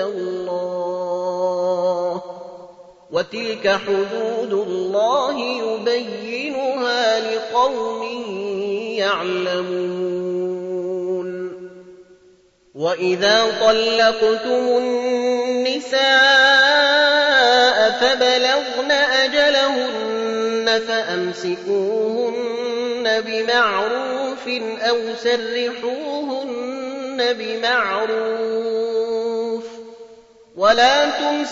الله وتلك حدود الله يبينها لقوم يعلمون وإذا طلقتم النساء فبلغن أجلهن فأمسكوهن بمعروف أو سرحوهن بمعروف ولا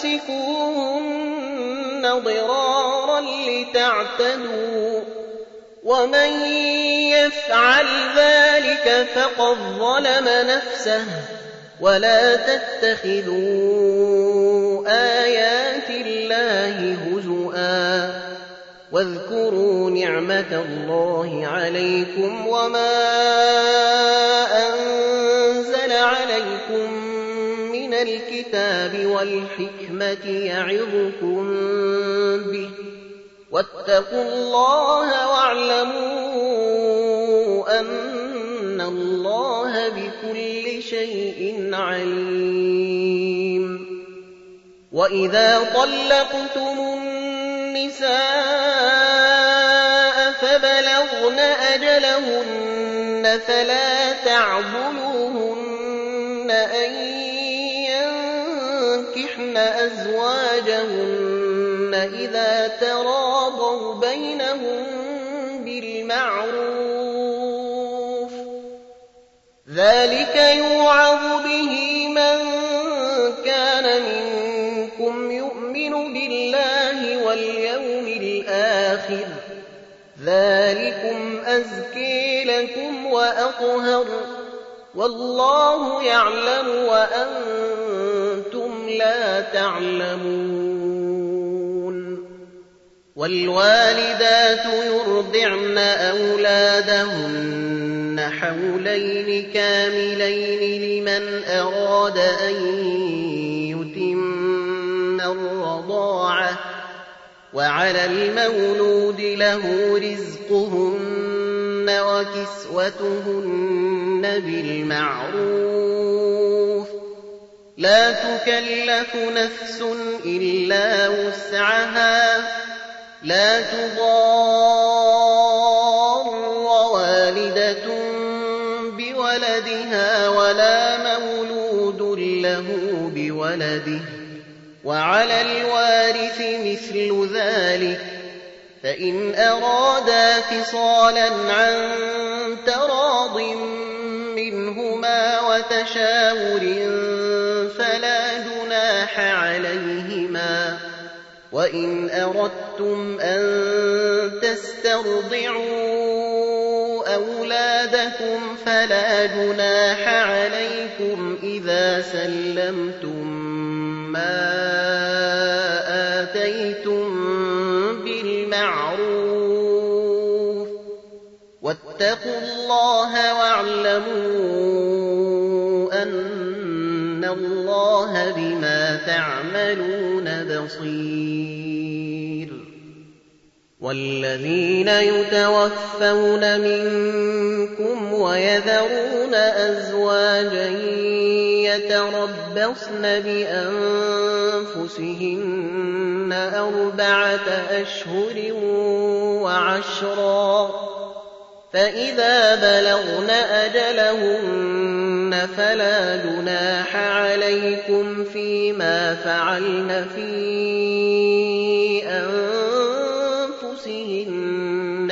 تمسكوهن ضرارا لتعتدوا ومن يفعل ذلك فقد ظلم نفسه ولا تتخذوا آيات الله هزؤا واذكروا نعمة الله عليكم وما أنزل عليكم من الكتاب والحكمة يعظكم به واتقوا الله واعلموا أن الله بكل شيء عليم وإذا طلقتم النساء فبلغن أجلهن فلا تعضلوهن أن ينكحن أزواجهن إذا تراضوا بينهم بالمعروف ذلك يوعظ به من كان منكم يؤمن بالله واليوم الآخر ذلكم أزكي لكم وأطهر والله يعلم وأنتم لا تعلمون والوالدات يرضعن أولادهن حولين كاملين لمن أراد أن يتم الرضاعة وعلى المولود له رزقهن وكسوتهن بالمعروف لا تكلف نفس إلا وسعها لا تضار والدة بولدها ولا مولود له بولده وعلى الوارث مثل ذلك فإن أرادا فصالا عن تراض منهما وتشاور فلا جناح عليهما وإن أردتم أن تسترضعوا أولادكم فلا جناح عليكم إذا سلمتم ما آتيتم بالمعروف واتقوا الله واعلموا أن الله بما تعملون بصير والذين يتوفون منكم ويذرون أزواجا يتربصن بأنفسهن 4 أشهر وعشرا فإذا بلغن أجلهن فلا جناح عليكم فيما فعلن في أنفسهن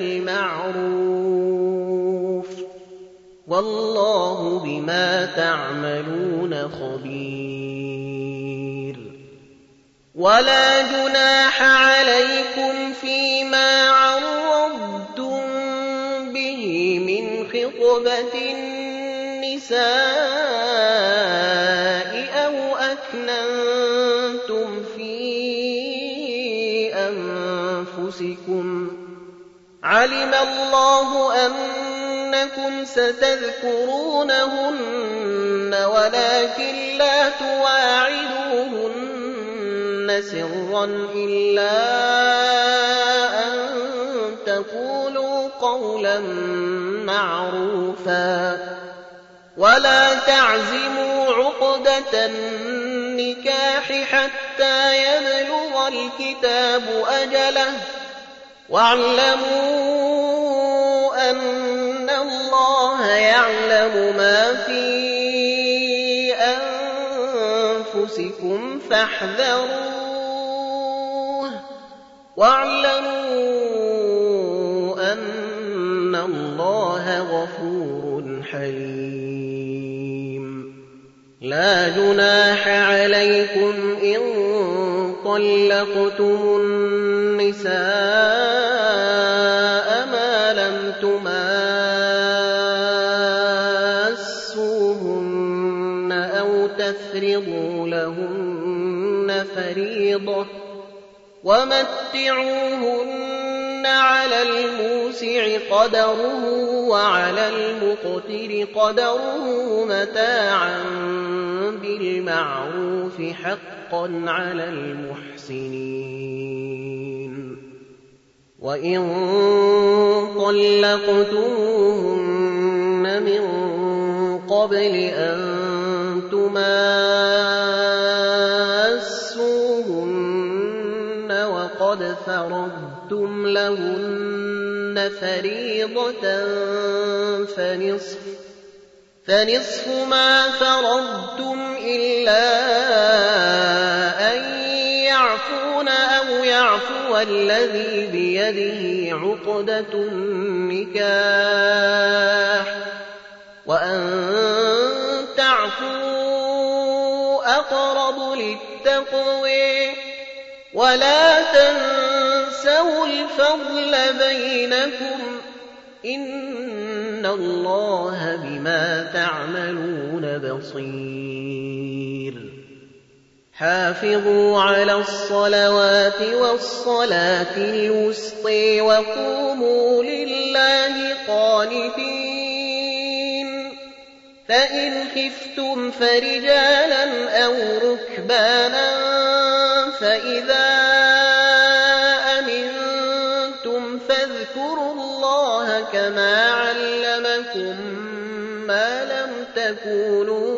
بالمعروف والله بما تعملون خبير ولا جناح عليكم فيما عرضتم به من خطبة النساء أو أكننتم في أنفسكم علم الله أنكم ستذكرونهن ولكن لا تواعدوهن سرا إلا أن تقولوا قولا معروفا ولا تعزموا عقدة النكاح حتى يبلغ الكتاب أجله واعلموا أن الله يعلم ما في أنفسكم فاحذروه واعلموا أن اللَّهَ غَفُورٌ حَلِيمٌ لا جناح عليكم إن طلقتم النساء ما لم تماسوهن أو تفرضوا لهن فريضة ومتعوهن على الموسع قدره وعلى المقتر قدره متاعا بالمعروف حقا على المحسنين وإن طلقتموهن من قبل أن تماسوهن وقد فرضتم لهن فريضة فنصف ما فرضتم إلا أن يعفون أو يعفو الذي بيده عقدة النكاح وأن تعفوا أقرب للتقوى ولا تنسوا الفضل بينكم إن الله بما تعملون بصير حافظوا على الصلوات والصلاة الوسطى وقوموا لله قانتين فإن خفتم فرجالا أو ركبانا فإذا أمنتم فاذكروا الله كما علمكم ما لم تكونوا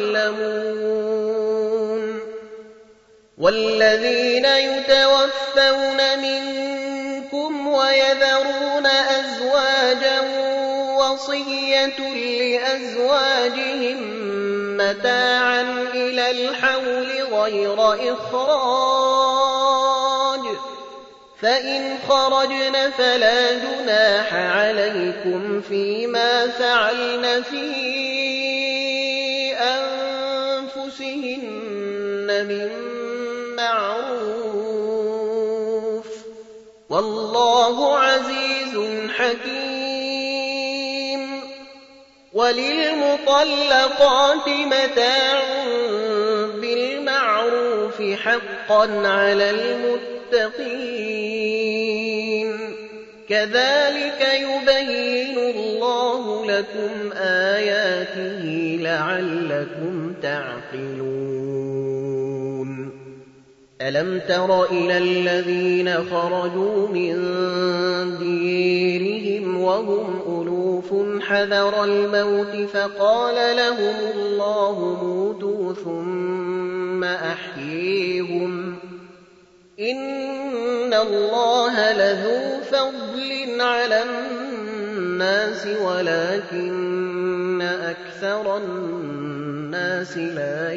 تعلمون والذين يتوفون منكم ويذرون أزواجا وصية لأزواجهم متاعا إلى الحول غير إخراج فإن خرجن فلا جناح عليكم فيما فعلن في أنفسهن من معروف والله عزيز حكيم وللمطلقات متاع بالمعروف حقا على المتقين كذلك يبين الله لكم آياته لعلكم تعقلون ألم تر إلى الذين خرجوا من ديرهم وهم ألوف حذر الموت فقال لهم الله موتوا ثم أحييهم إن الله لذو فضل على الناس ولكن أكثر الناس لا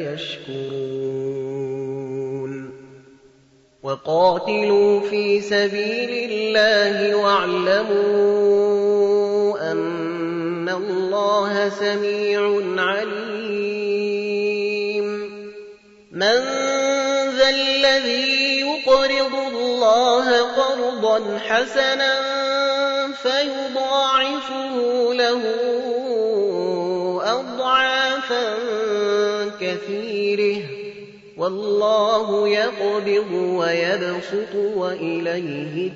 يشكرون وقاتلوا في سبيل الله واعلموا أن الله سميع عليم من ذا الذي يقرض الله قرضا حسنا فيضاعفه له أضعافا كثيرة والله يقبض ويبسط وإليه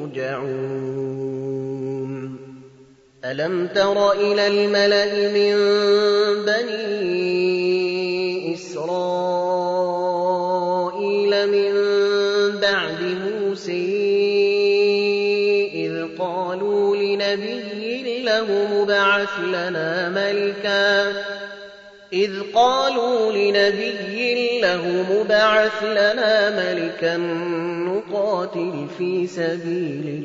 ترجعون ألم تر إلى الملأ من بني إسرائيل من بعد موسى إذ قالوا لنبي له مبعث لنا ملكا نقاتل في سبيل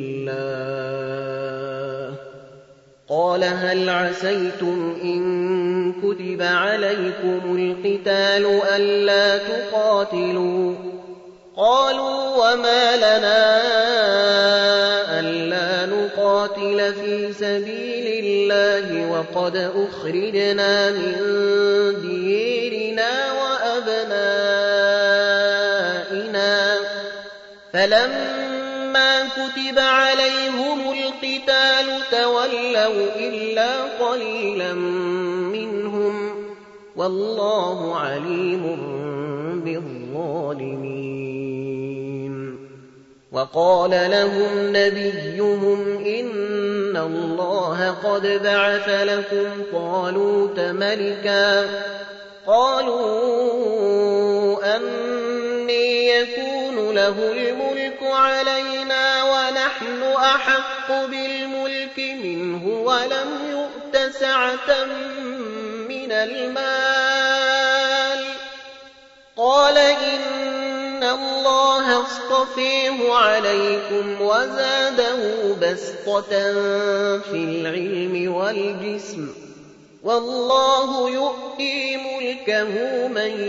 الله قال هل عسيتم إن كتب عليكم القتال ألا تقاتلوا قالوا وما لنا ألا نقاتل نقاتل في سبيل الله وقد أخرجنا من ديرنا وأبنائنا فلما كتب عليهم القتال تولوا إلا قليلا منهم والله عليم بالظالمين. وقال لهم نبيهم إن الله قد بعث لكم طالوت ملكا قالوا أني يكون له الملك علينا ونحن أحق بالملك منه ولم يؤت سعة من المال قال إن الله اصطفيه عليكم وزاده بسطة في العلم والجسم والله يؤتي ملكه من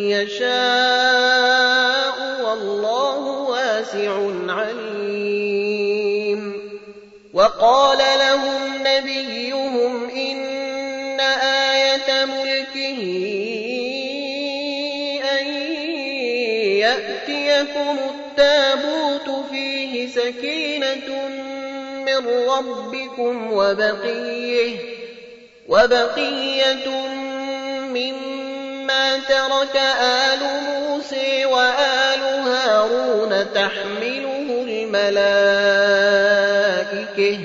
يشاء والله واسع عليم. وقال لهم نبيهم إن آية ملكه أن يأتيكم التابوت فيه سكينة من ربكم وبقية مما ترك آل موسى وآل هارون تحمله الملائكة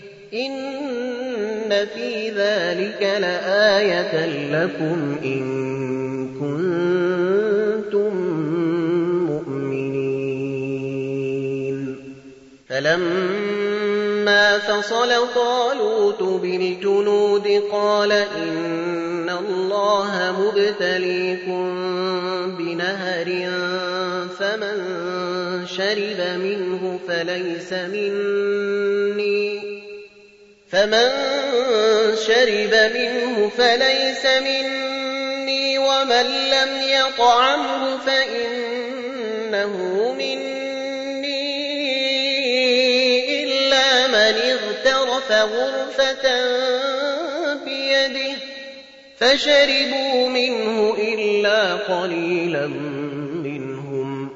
إن في ذلك لآية لكم إن كنتم مؤمنين. فلما فصل طالوت بالجنود قال إن الله مبتليكم بنهر فمن شرب منه فليس مني ومن لم يطعمه فإنه مني إلا من اغترف غرفة بيده فشربوا منه إلا قليلا منهم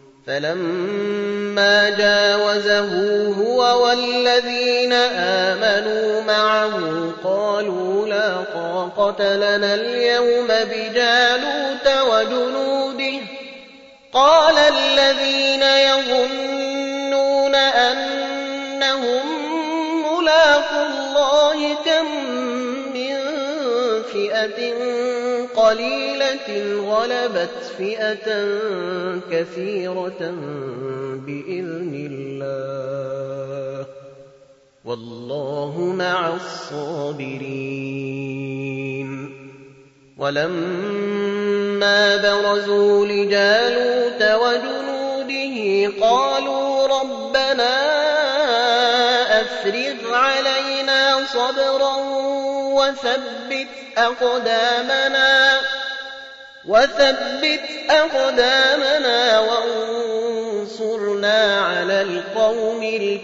فلما جاوزه هو والذين آمنوا معه قالوا لا طاقة لنا اليوم بجالوت وجنوده قال الذين يظنون أنهم ملاقو الله كم من فئة قليلة غلبت فئة كثيرة بإذن الله والله مع الصابرين. ولما برزوا لجالوت وجنوده قالوا ربنا أفرغ علينا صبرا وثبت أقدامنا وانصرنا على القوم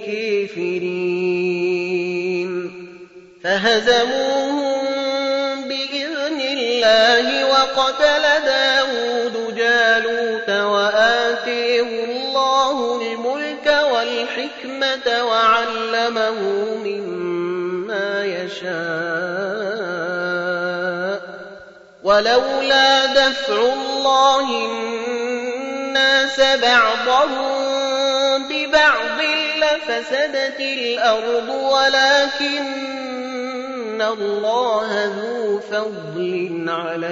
الكافرين. فهزموهم بإذن الله وقتل داود جالوت وآتيه الله الملك والحكمة وعلمه مما يشاء ولولا دفع الله الناس بعضهم ببعض لفسدت الأرض ولكن الله ذو فضل على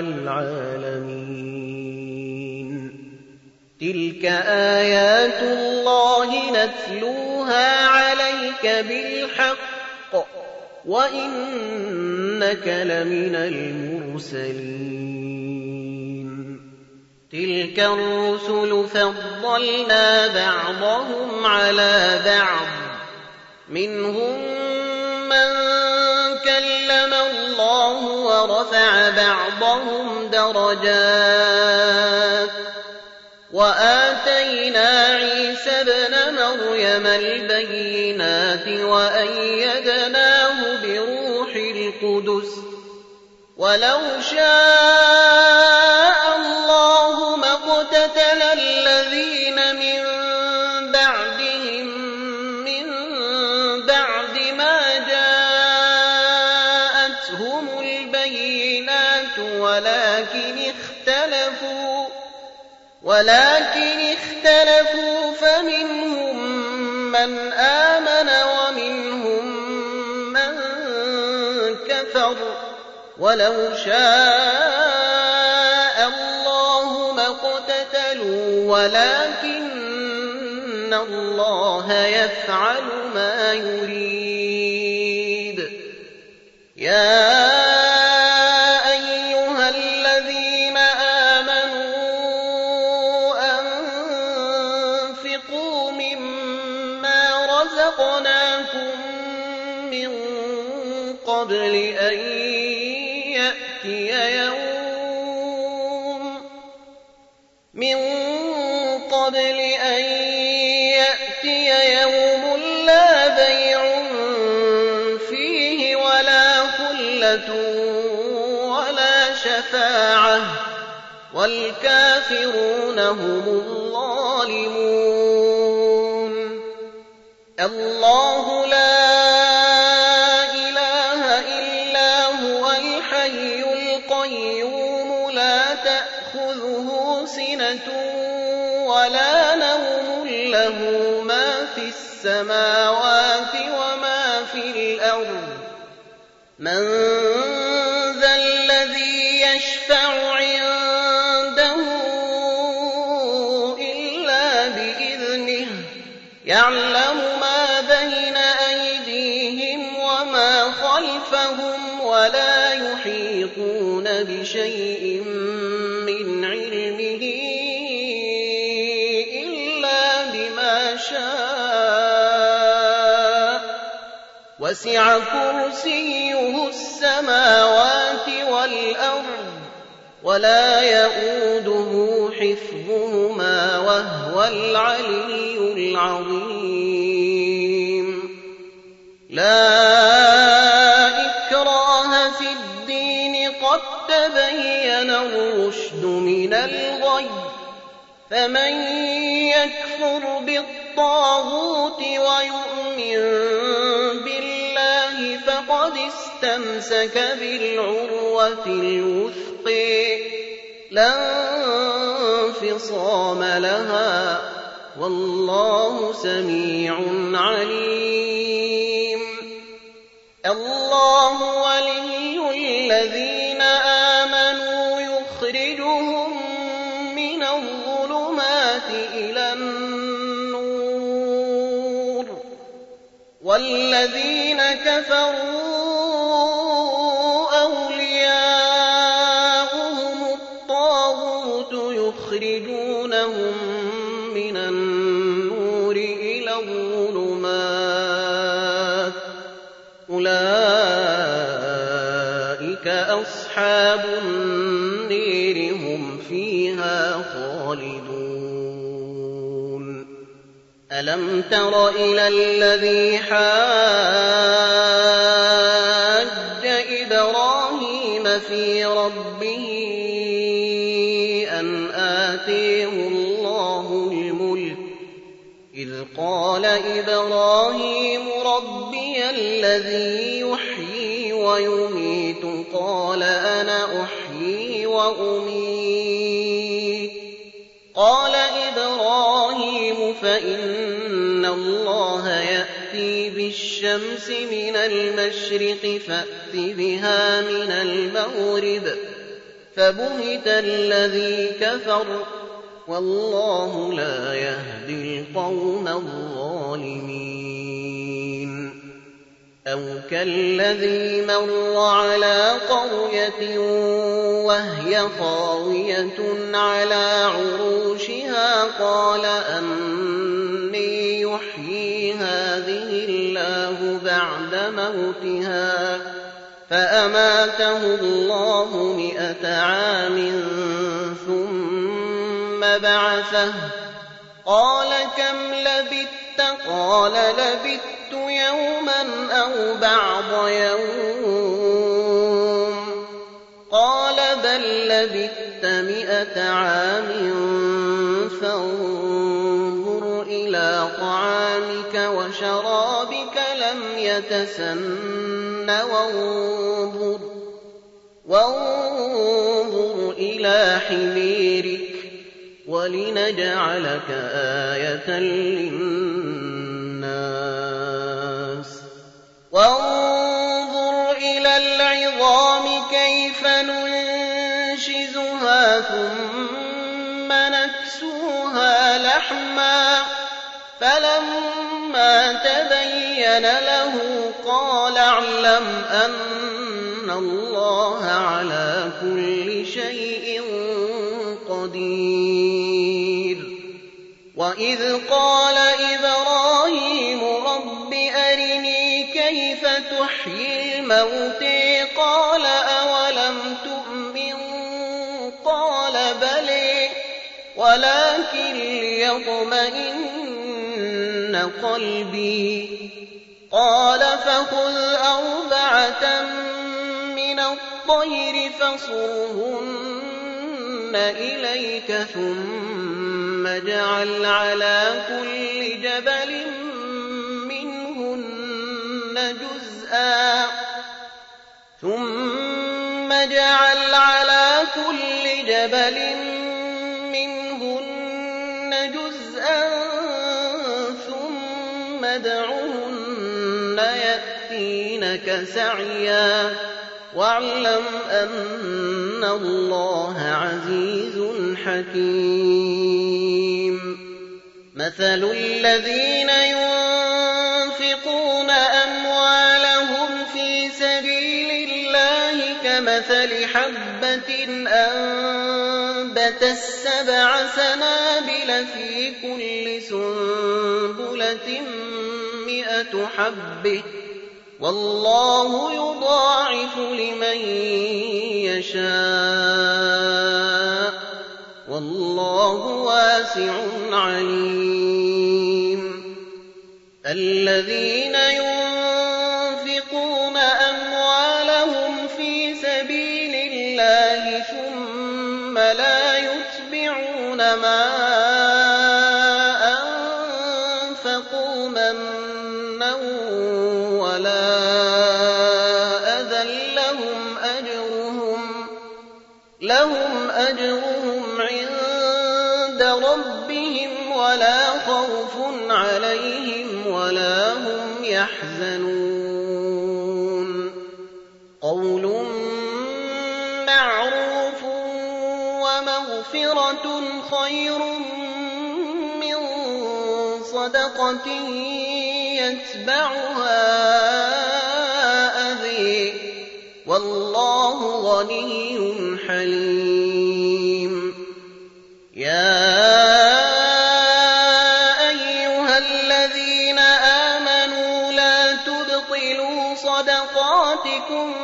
العالمين. تلك آيات الله نتلوها عليك بالحق وإنك لمن المرسلين. تلك الرسل فضلنا بعضهم على بعض منهم من كلم الله ورفع بعضهم درجات وآتينا عيسى ابن مريم البينات وأيدناه بروح القدس ولو شاء الله ما اقتتل الذين من بعدهم من بعد ما جاءتهم البينات ولكن اختلفوا فمنهم من آمن ومنهم من كفر ولو شاء الله ما اقتتلوا ولكن الله يفعل ما يريد يا أيها الذين آمنوا أنفقوا مما رزقناكم من قبل أن يأتي يوم لا بيع فيه ولا خلة ولا شفاعة والكافرون هم الظالمون الله لا إله إلا هو الحي القيوم لا تأخذه سنة ولا نوم له ما في السماوات وما في الأرض من ذا الذي يشفع عنده إلا بإذنه يعلم ما بين أيديهم وما خلفهم ولا يحيطون بشيء من علمه وسع كرسيه السماوات والأرض ولا يئوده حفظهما وهو العلي العظيم لا إكراه في الدين قد تبين الرشد من الغي فمن يكفر بالطاغوت ويؤمن فقد استمسك بالعروة الوثقى لا انفصام لها والله سميع عليم الله ولي الذين آمنوا يخرجهم من الظلمات إلى النور والذين كفروا أولياؤهم الطاغوت يخرجونهم من النور إلى الظلمات أولئك أصحاب النير هم فيها خالدون ألم تر إلى الذي حاج إبراهيم في ربه أن آتيه الله الملك إذ قال إبراهيم ربي الذي يحيي ويميت قال أنا أحيي وأميت قال إبراهيم فإن الله يأتي بالشمس من المشرق فأت بها من المغرب فبهت الذي كفر والله لا يهدي القوم الظالمين أو كالذي مر على قرية وهي خاوية على عروشها قال أني يحيي هذه الله بعد موتها فأماته الله 100 عام ثم بعثه قال كم لبثت قال لبثت يوما أو بعض يوم قال بل لبثت 100 عام فانظر إلى طعامك وشرابك لم يتسن وانظر إلى حميرك ولنجعلك آية للناس وانظر إلى العظام كيف ننشزها ثم نكسوها لحما فلما تبين له قال اعلم أن الله على كل شيء قدير وإذ قال إبراهيم رب أرني كيف تحيي الموتى قال أولم تؤمن قال بلى ولكن ليطمئن قلبي قال فخذ 4 من الطير فصرهن إليك ثم اجعل على كل جبل منهن جزءا ثم ادعهن يأتينك سعيا واعلم أن الله عزيز حكيم مثل الذين ينفقون أموالهم في سبيل الله كمثل حبة أنبتت 7 سنابل في كل سنبلة 100 حبة والله يضاعف لمن يشاء والله واسع عليم الذين ينفقون أموالهم في سبيل الله ثم لا يتبعون ما أنفقوا منا ولا أذى لهم أجرهم عند ربهم ولا خوف عليهم ولا هم يحزنون قول معروف ومغفرة خير من صدقة يتبعها أذى والله غني حليم يا أيها الذين آمنوا لا تبطلوا صدقاتكم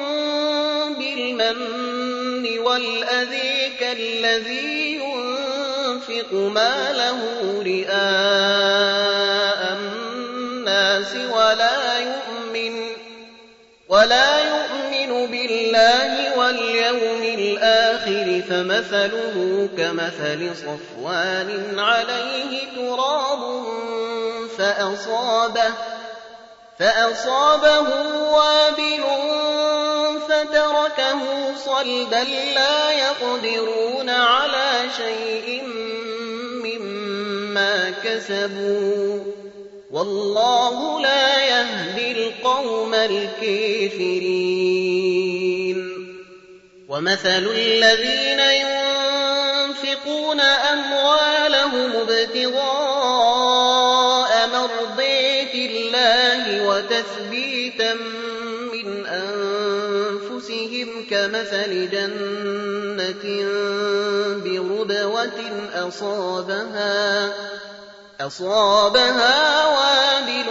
بالمن والأذى كالذي ينفق ماله رئاء الناس ولا يؤمن بالله واليوم الآخر فمثله كمثل صفوان عليه تراب فأصابه وابل فتركه صلدا لا يقدرون على شيء مما كسبوا والله لا يهدي القوم الكافرين ومثل الذين ينفقون أموالهم ابتغاء مرضات الله وتثبيتا من أنفسهم كمثل جنة بربوة أصابها وابل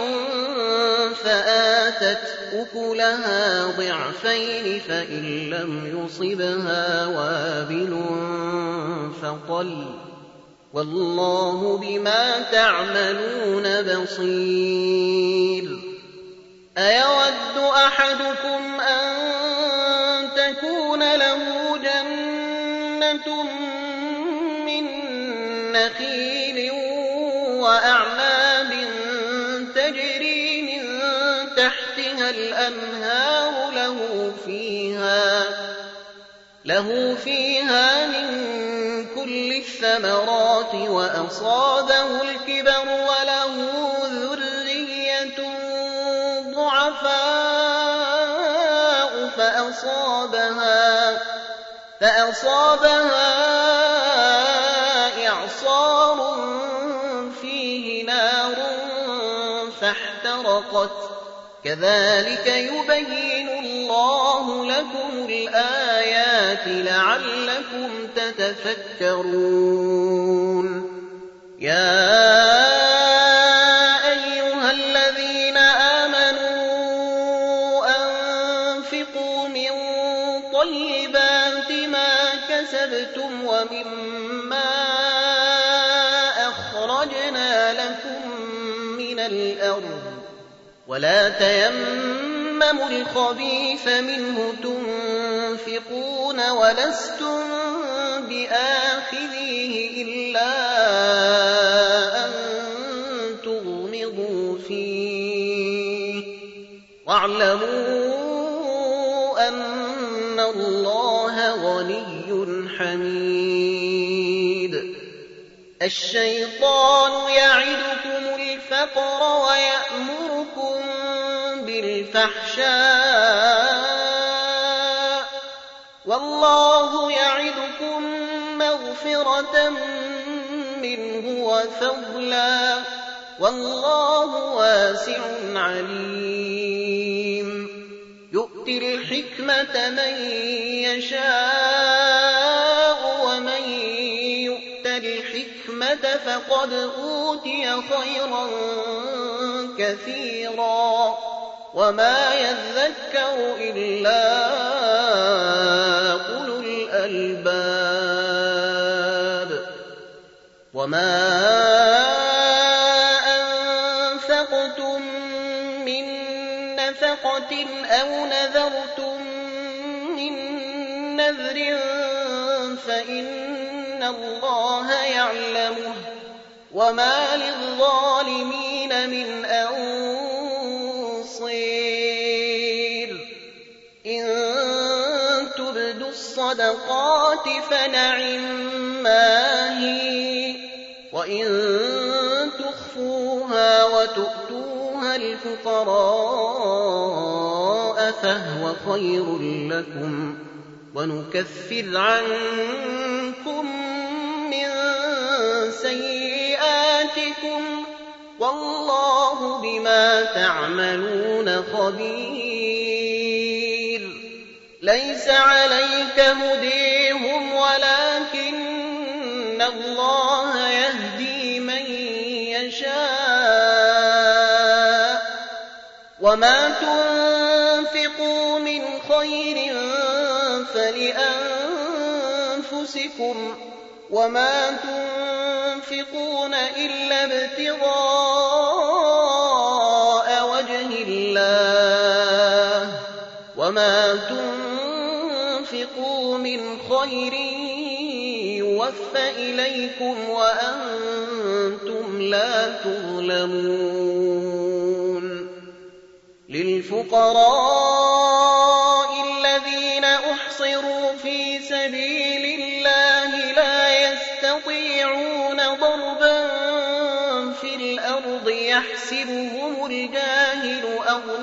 فآتت أكلها ضعفين فإن لم يصبها وابل والله بما تعملون بصير. أيود أحدكم أن تكون له جنة من نخيل وأعناب تجري من تحتها الأنهار له فيها من كل الثمرات وأصابه الكبر وله ذرية ضعفاء فأصابها إعصار فيه نار فاحترقت. كذلك يبين الله لكم الآيات لعلكم تتفكرون. يا أيها الذين آمنوا أنفقوا من طيبات ما كسبتم ومما أخرجنا لكم من الأرض ولا تيمموا الخبيث منه تنفقون ولستم بآخذيه إلا أن تغمضوا فيه واعلموا أن الله غني حميد. الشيطان يعدكم الفقر ويأمركم بالفحشاء والله يعدكم مغفرة منه وفضلا والله واسع عليم. يؤتي الحكمة من يشاء ومن يؤت الحكمة فقد أوتي خيرا كثيرا وما يذكر إلا أولو الألباب. وما أنفقتم من نفقة أو نذرتم من نذر فإن الله يعلمه وما للظالمين من أنصير. إن تبدوا الصدقات فنعما هي وإن تخفوها وتؤتوها الفقراء فهو خير لكم ونكفر عنكم من سيئاتكم والله بما تعملون خبير. ليس عليك هديهم ولكن الله يهدي من يشاء وما تنفقوا من خير فلأنفسكم وما تنفقون إلا ابتغاء وجه الله وما تنفقوا من خير يوفى إليكم وأنتم لا تظلمون. للفقراء الذين أحصروا في سبيل الله لا يستطيعون ضربا في الأرض يحسبهم الجاهل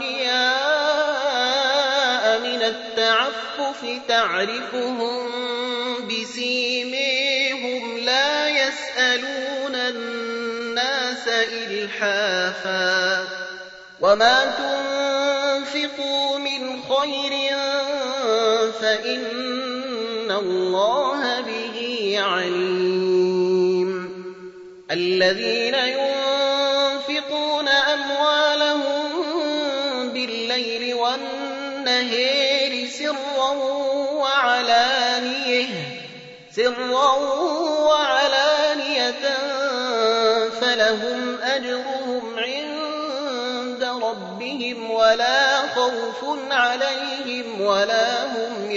أغنياء من التعفف تعرفهم بسيميهم لا يسألون الناس إلحافا وما تنفقوا من خير فإن الله به عليم. الذين ينفقون أموالهم بالليل والنهار سرا وعلانية علانية فلهم أجرهم عند ربهم ولا خوف عليهم ولا هم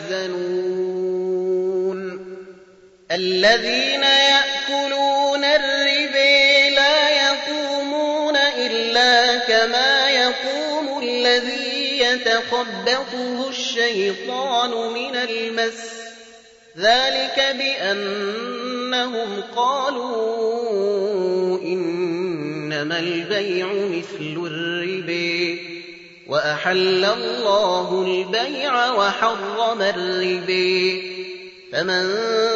يحزنون الذين يأكلون الربا لا يقومون إلا كما يقوم الذي يتخبطه الشيطان من المس ذلك بأنهم قالوا إنما البيع مثل الربا وأحل الله البيع وحرم الربا فمن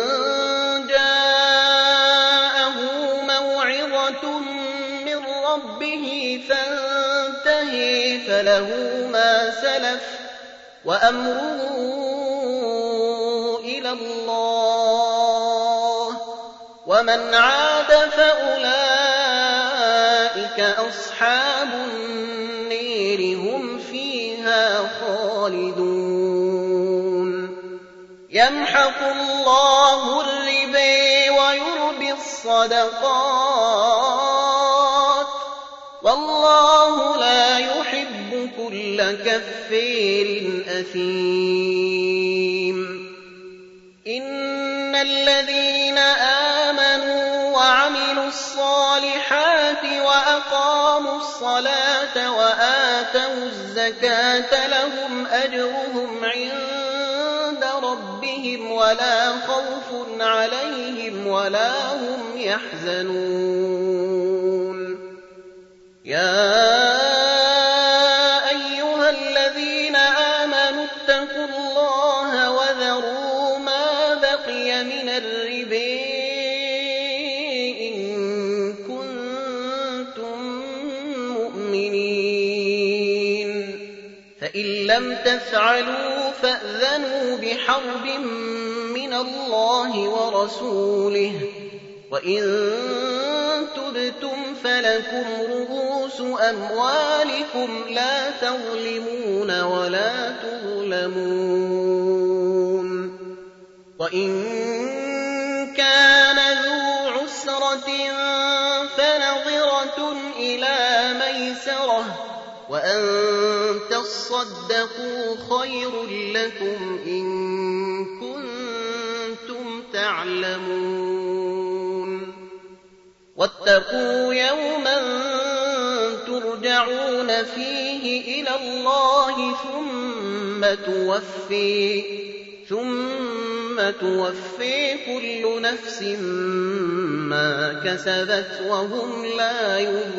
جاءه موعظة من ربه فانتهي فله ما سلف وأمره إلى الله ومن عاد فأولئك أصحاب النير هم فيها خالدون يمحق الله الربا ويربي الصدقات والله لا يحب كل كفير أثيم إن الذين آمنوا وعملوا الصالحات وأقاموا الصلاة وآتوا الزكاة لهم أجرهم عند ربهم ولا خوف عليهم ولا هم يحزنون يا أيها الذين آمنوا اتقوا الله وذروا ما بقي من الربا إن كنتم مؤمنين فإن لم تفعلوا فأذنوا بحرب من الله ورسوله وإن تبتم فلكم رؤوس أموالكم لا تظلمون ولا تظلمون وإن كان ذو عسرة فنظرة إلى ميسرة وأن تصدقوا خير لكم إن كنتم تعلمون واتقوا يوما ترجعون فيه إلى الله ثم توفي كل نفس ما كسبت وهم لا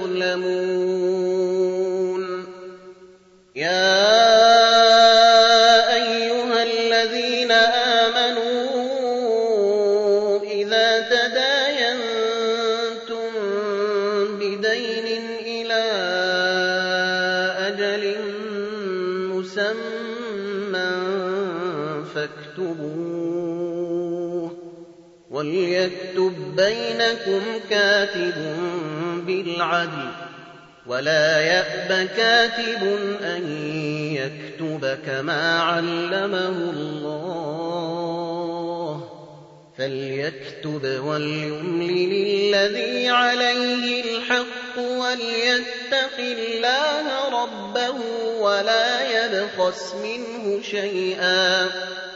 يظلمون يا أيها الذين آمنوا إذا تداينتم بدين إلى أجل مسمى فاكتبوه وليكتب بينكم كاتب بالعدل ولا يأب كاتب أن يكتب كما علمه الله فليكتب وليملل الذي عليه الحق وليتق الله ربه ولا يبخس منه شيئا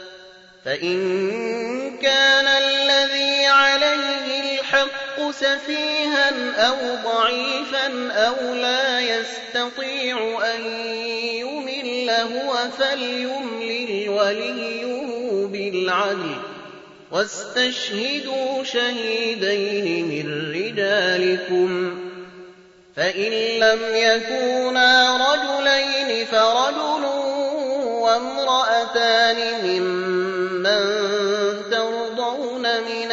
فإن كان الذي عليه الحق سفيها أو ضعيفا أو لا يستطيع أن يمل هو فليملل وليه بالعدل واستشهدوا شهيدين من رجالكم فإن لم يكونا رجلين فرجل وامرأتان ممن ترضون من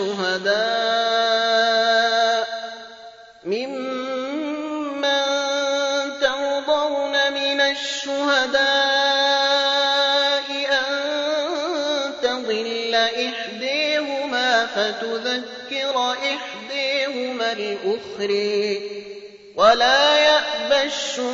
الشهداء أن تضل إحداهما فتذكر إحداهما الأخرى ولا يأبى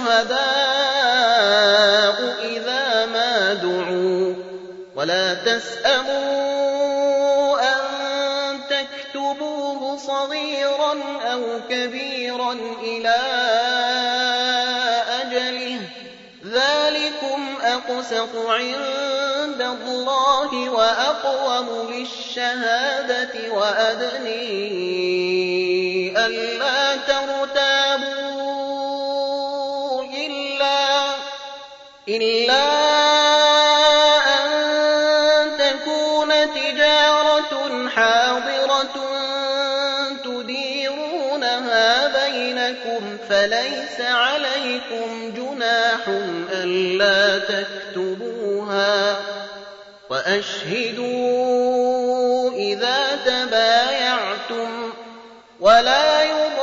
الشهداء إذا ما دعوا ولا تسأموا أن تكتبوه صغيرا أو كبيرا إلى أجله ذلكم أقسط عند الله وأقوم للشهادة وأدني ألا ترتابوا إلا أن تكون تجارة حاضرة تديرونها بينكم فليس عليكم جناح ألا تكتبوها وأشهدوا إذا تبايعتم ولا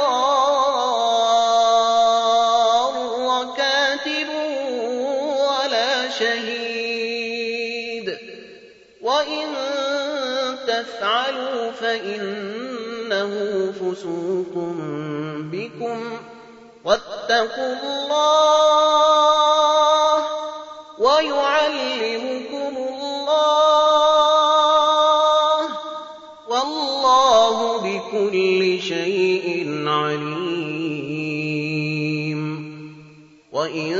يضار كاتب ولا شهيد وإن تفعلوا فإنه فسوق بكم واتقوا الله ويعلمكم الله والله بكل شيء عليم وإن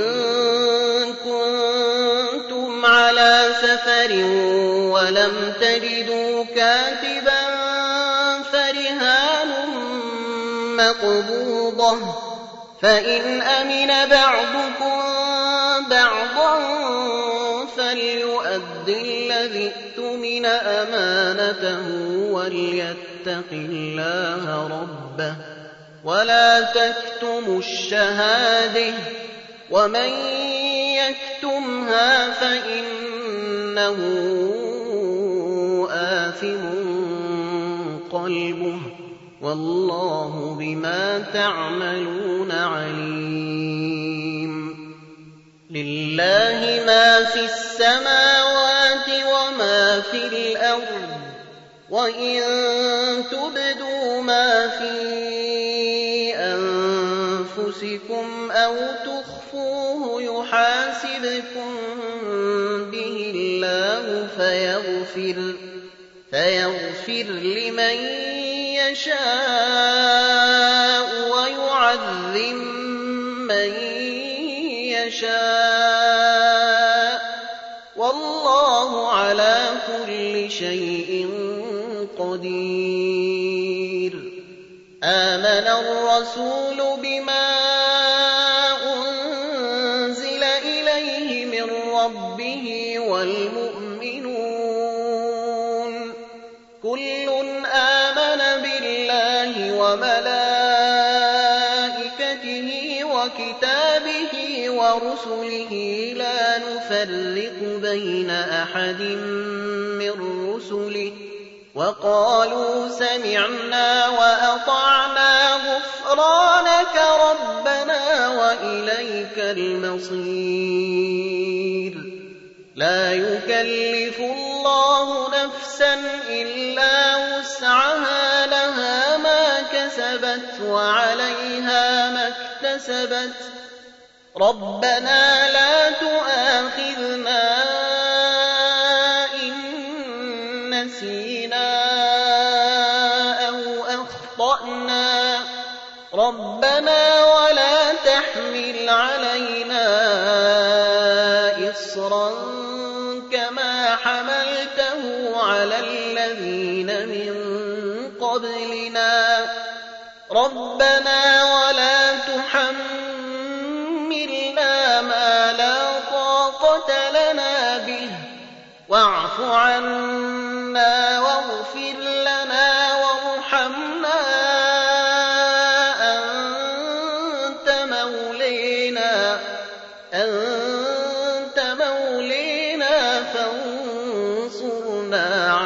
كنتم على سفر ولم تجدوا كاتبا فرهان مقبوضة فإن أمن بعضكم بعضا فليؤد الذي اؤتمن أمانته وليتق الله ربه ولا تكتموا الشهادة ومن يكتمها فإنه آثم قلبه والله بما تعملون عليم لله ما في السماوات وما في الأرض وإن تبدوا ما في أنفسكم أو تخفوه يحاسبكم به الله فيغفر لمن يشاء ويعذب من يشاء والله على كل شيء قدير آمن الرسول بما أنزل إليه من ربه والمؤمنون كل آمن بالله وملائكته وكتابه ورسله لا نفرق بين أحد من رسله وقالوا سمعنا وأطعنا غفرانك ربنا وإليك المصير لا يكلف الله نفسا إلا وسعها لها ما كسبت وعليها ما اكتسبت ربنا لا تؤاخذنا إن نسينا أو أخطأنا ربنا ولا تحمل علينا إصرا كما حملته على الذين من قبلنا ربنا ولا تحملنا ما لا طاقة لنا به واعف عنا واغفر لنا وارحمنا أنت مولينا فانصرنا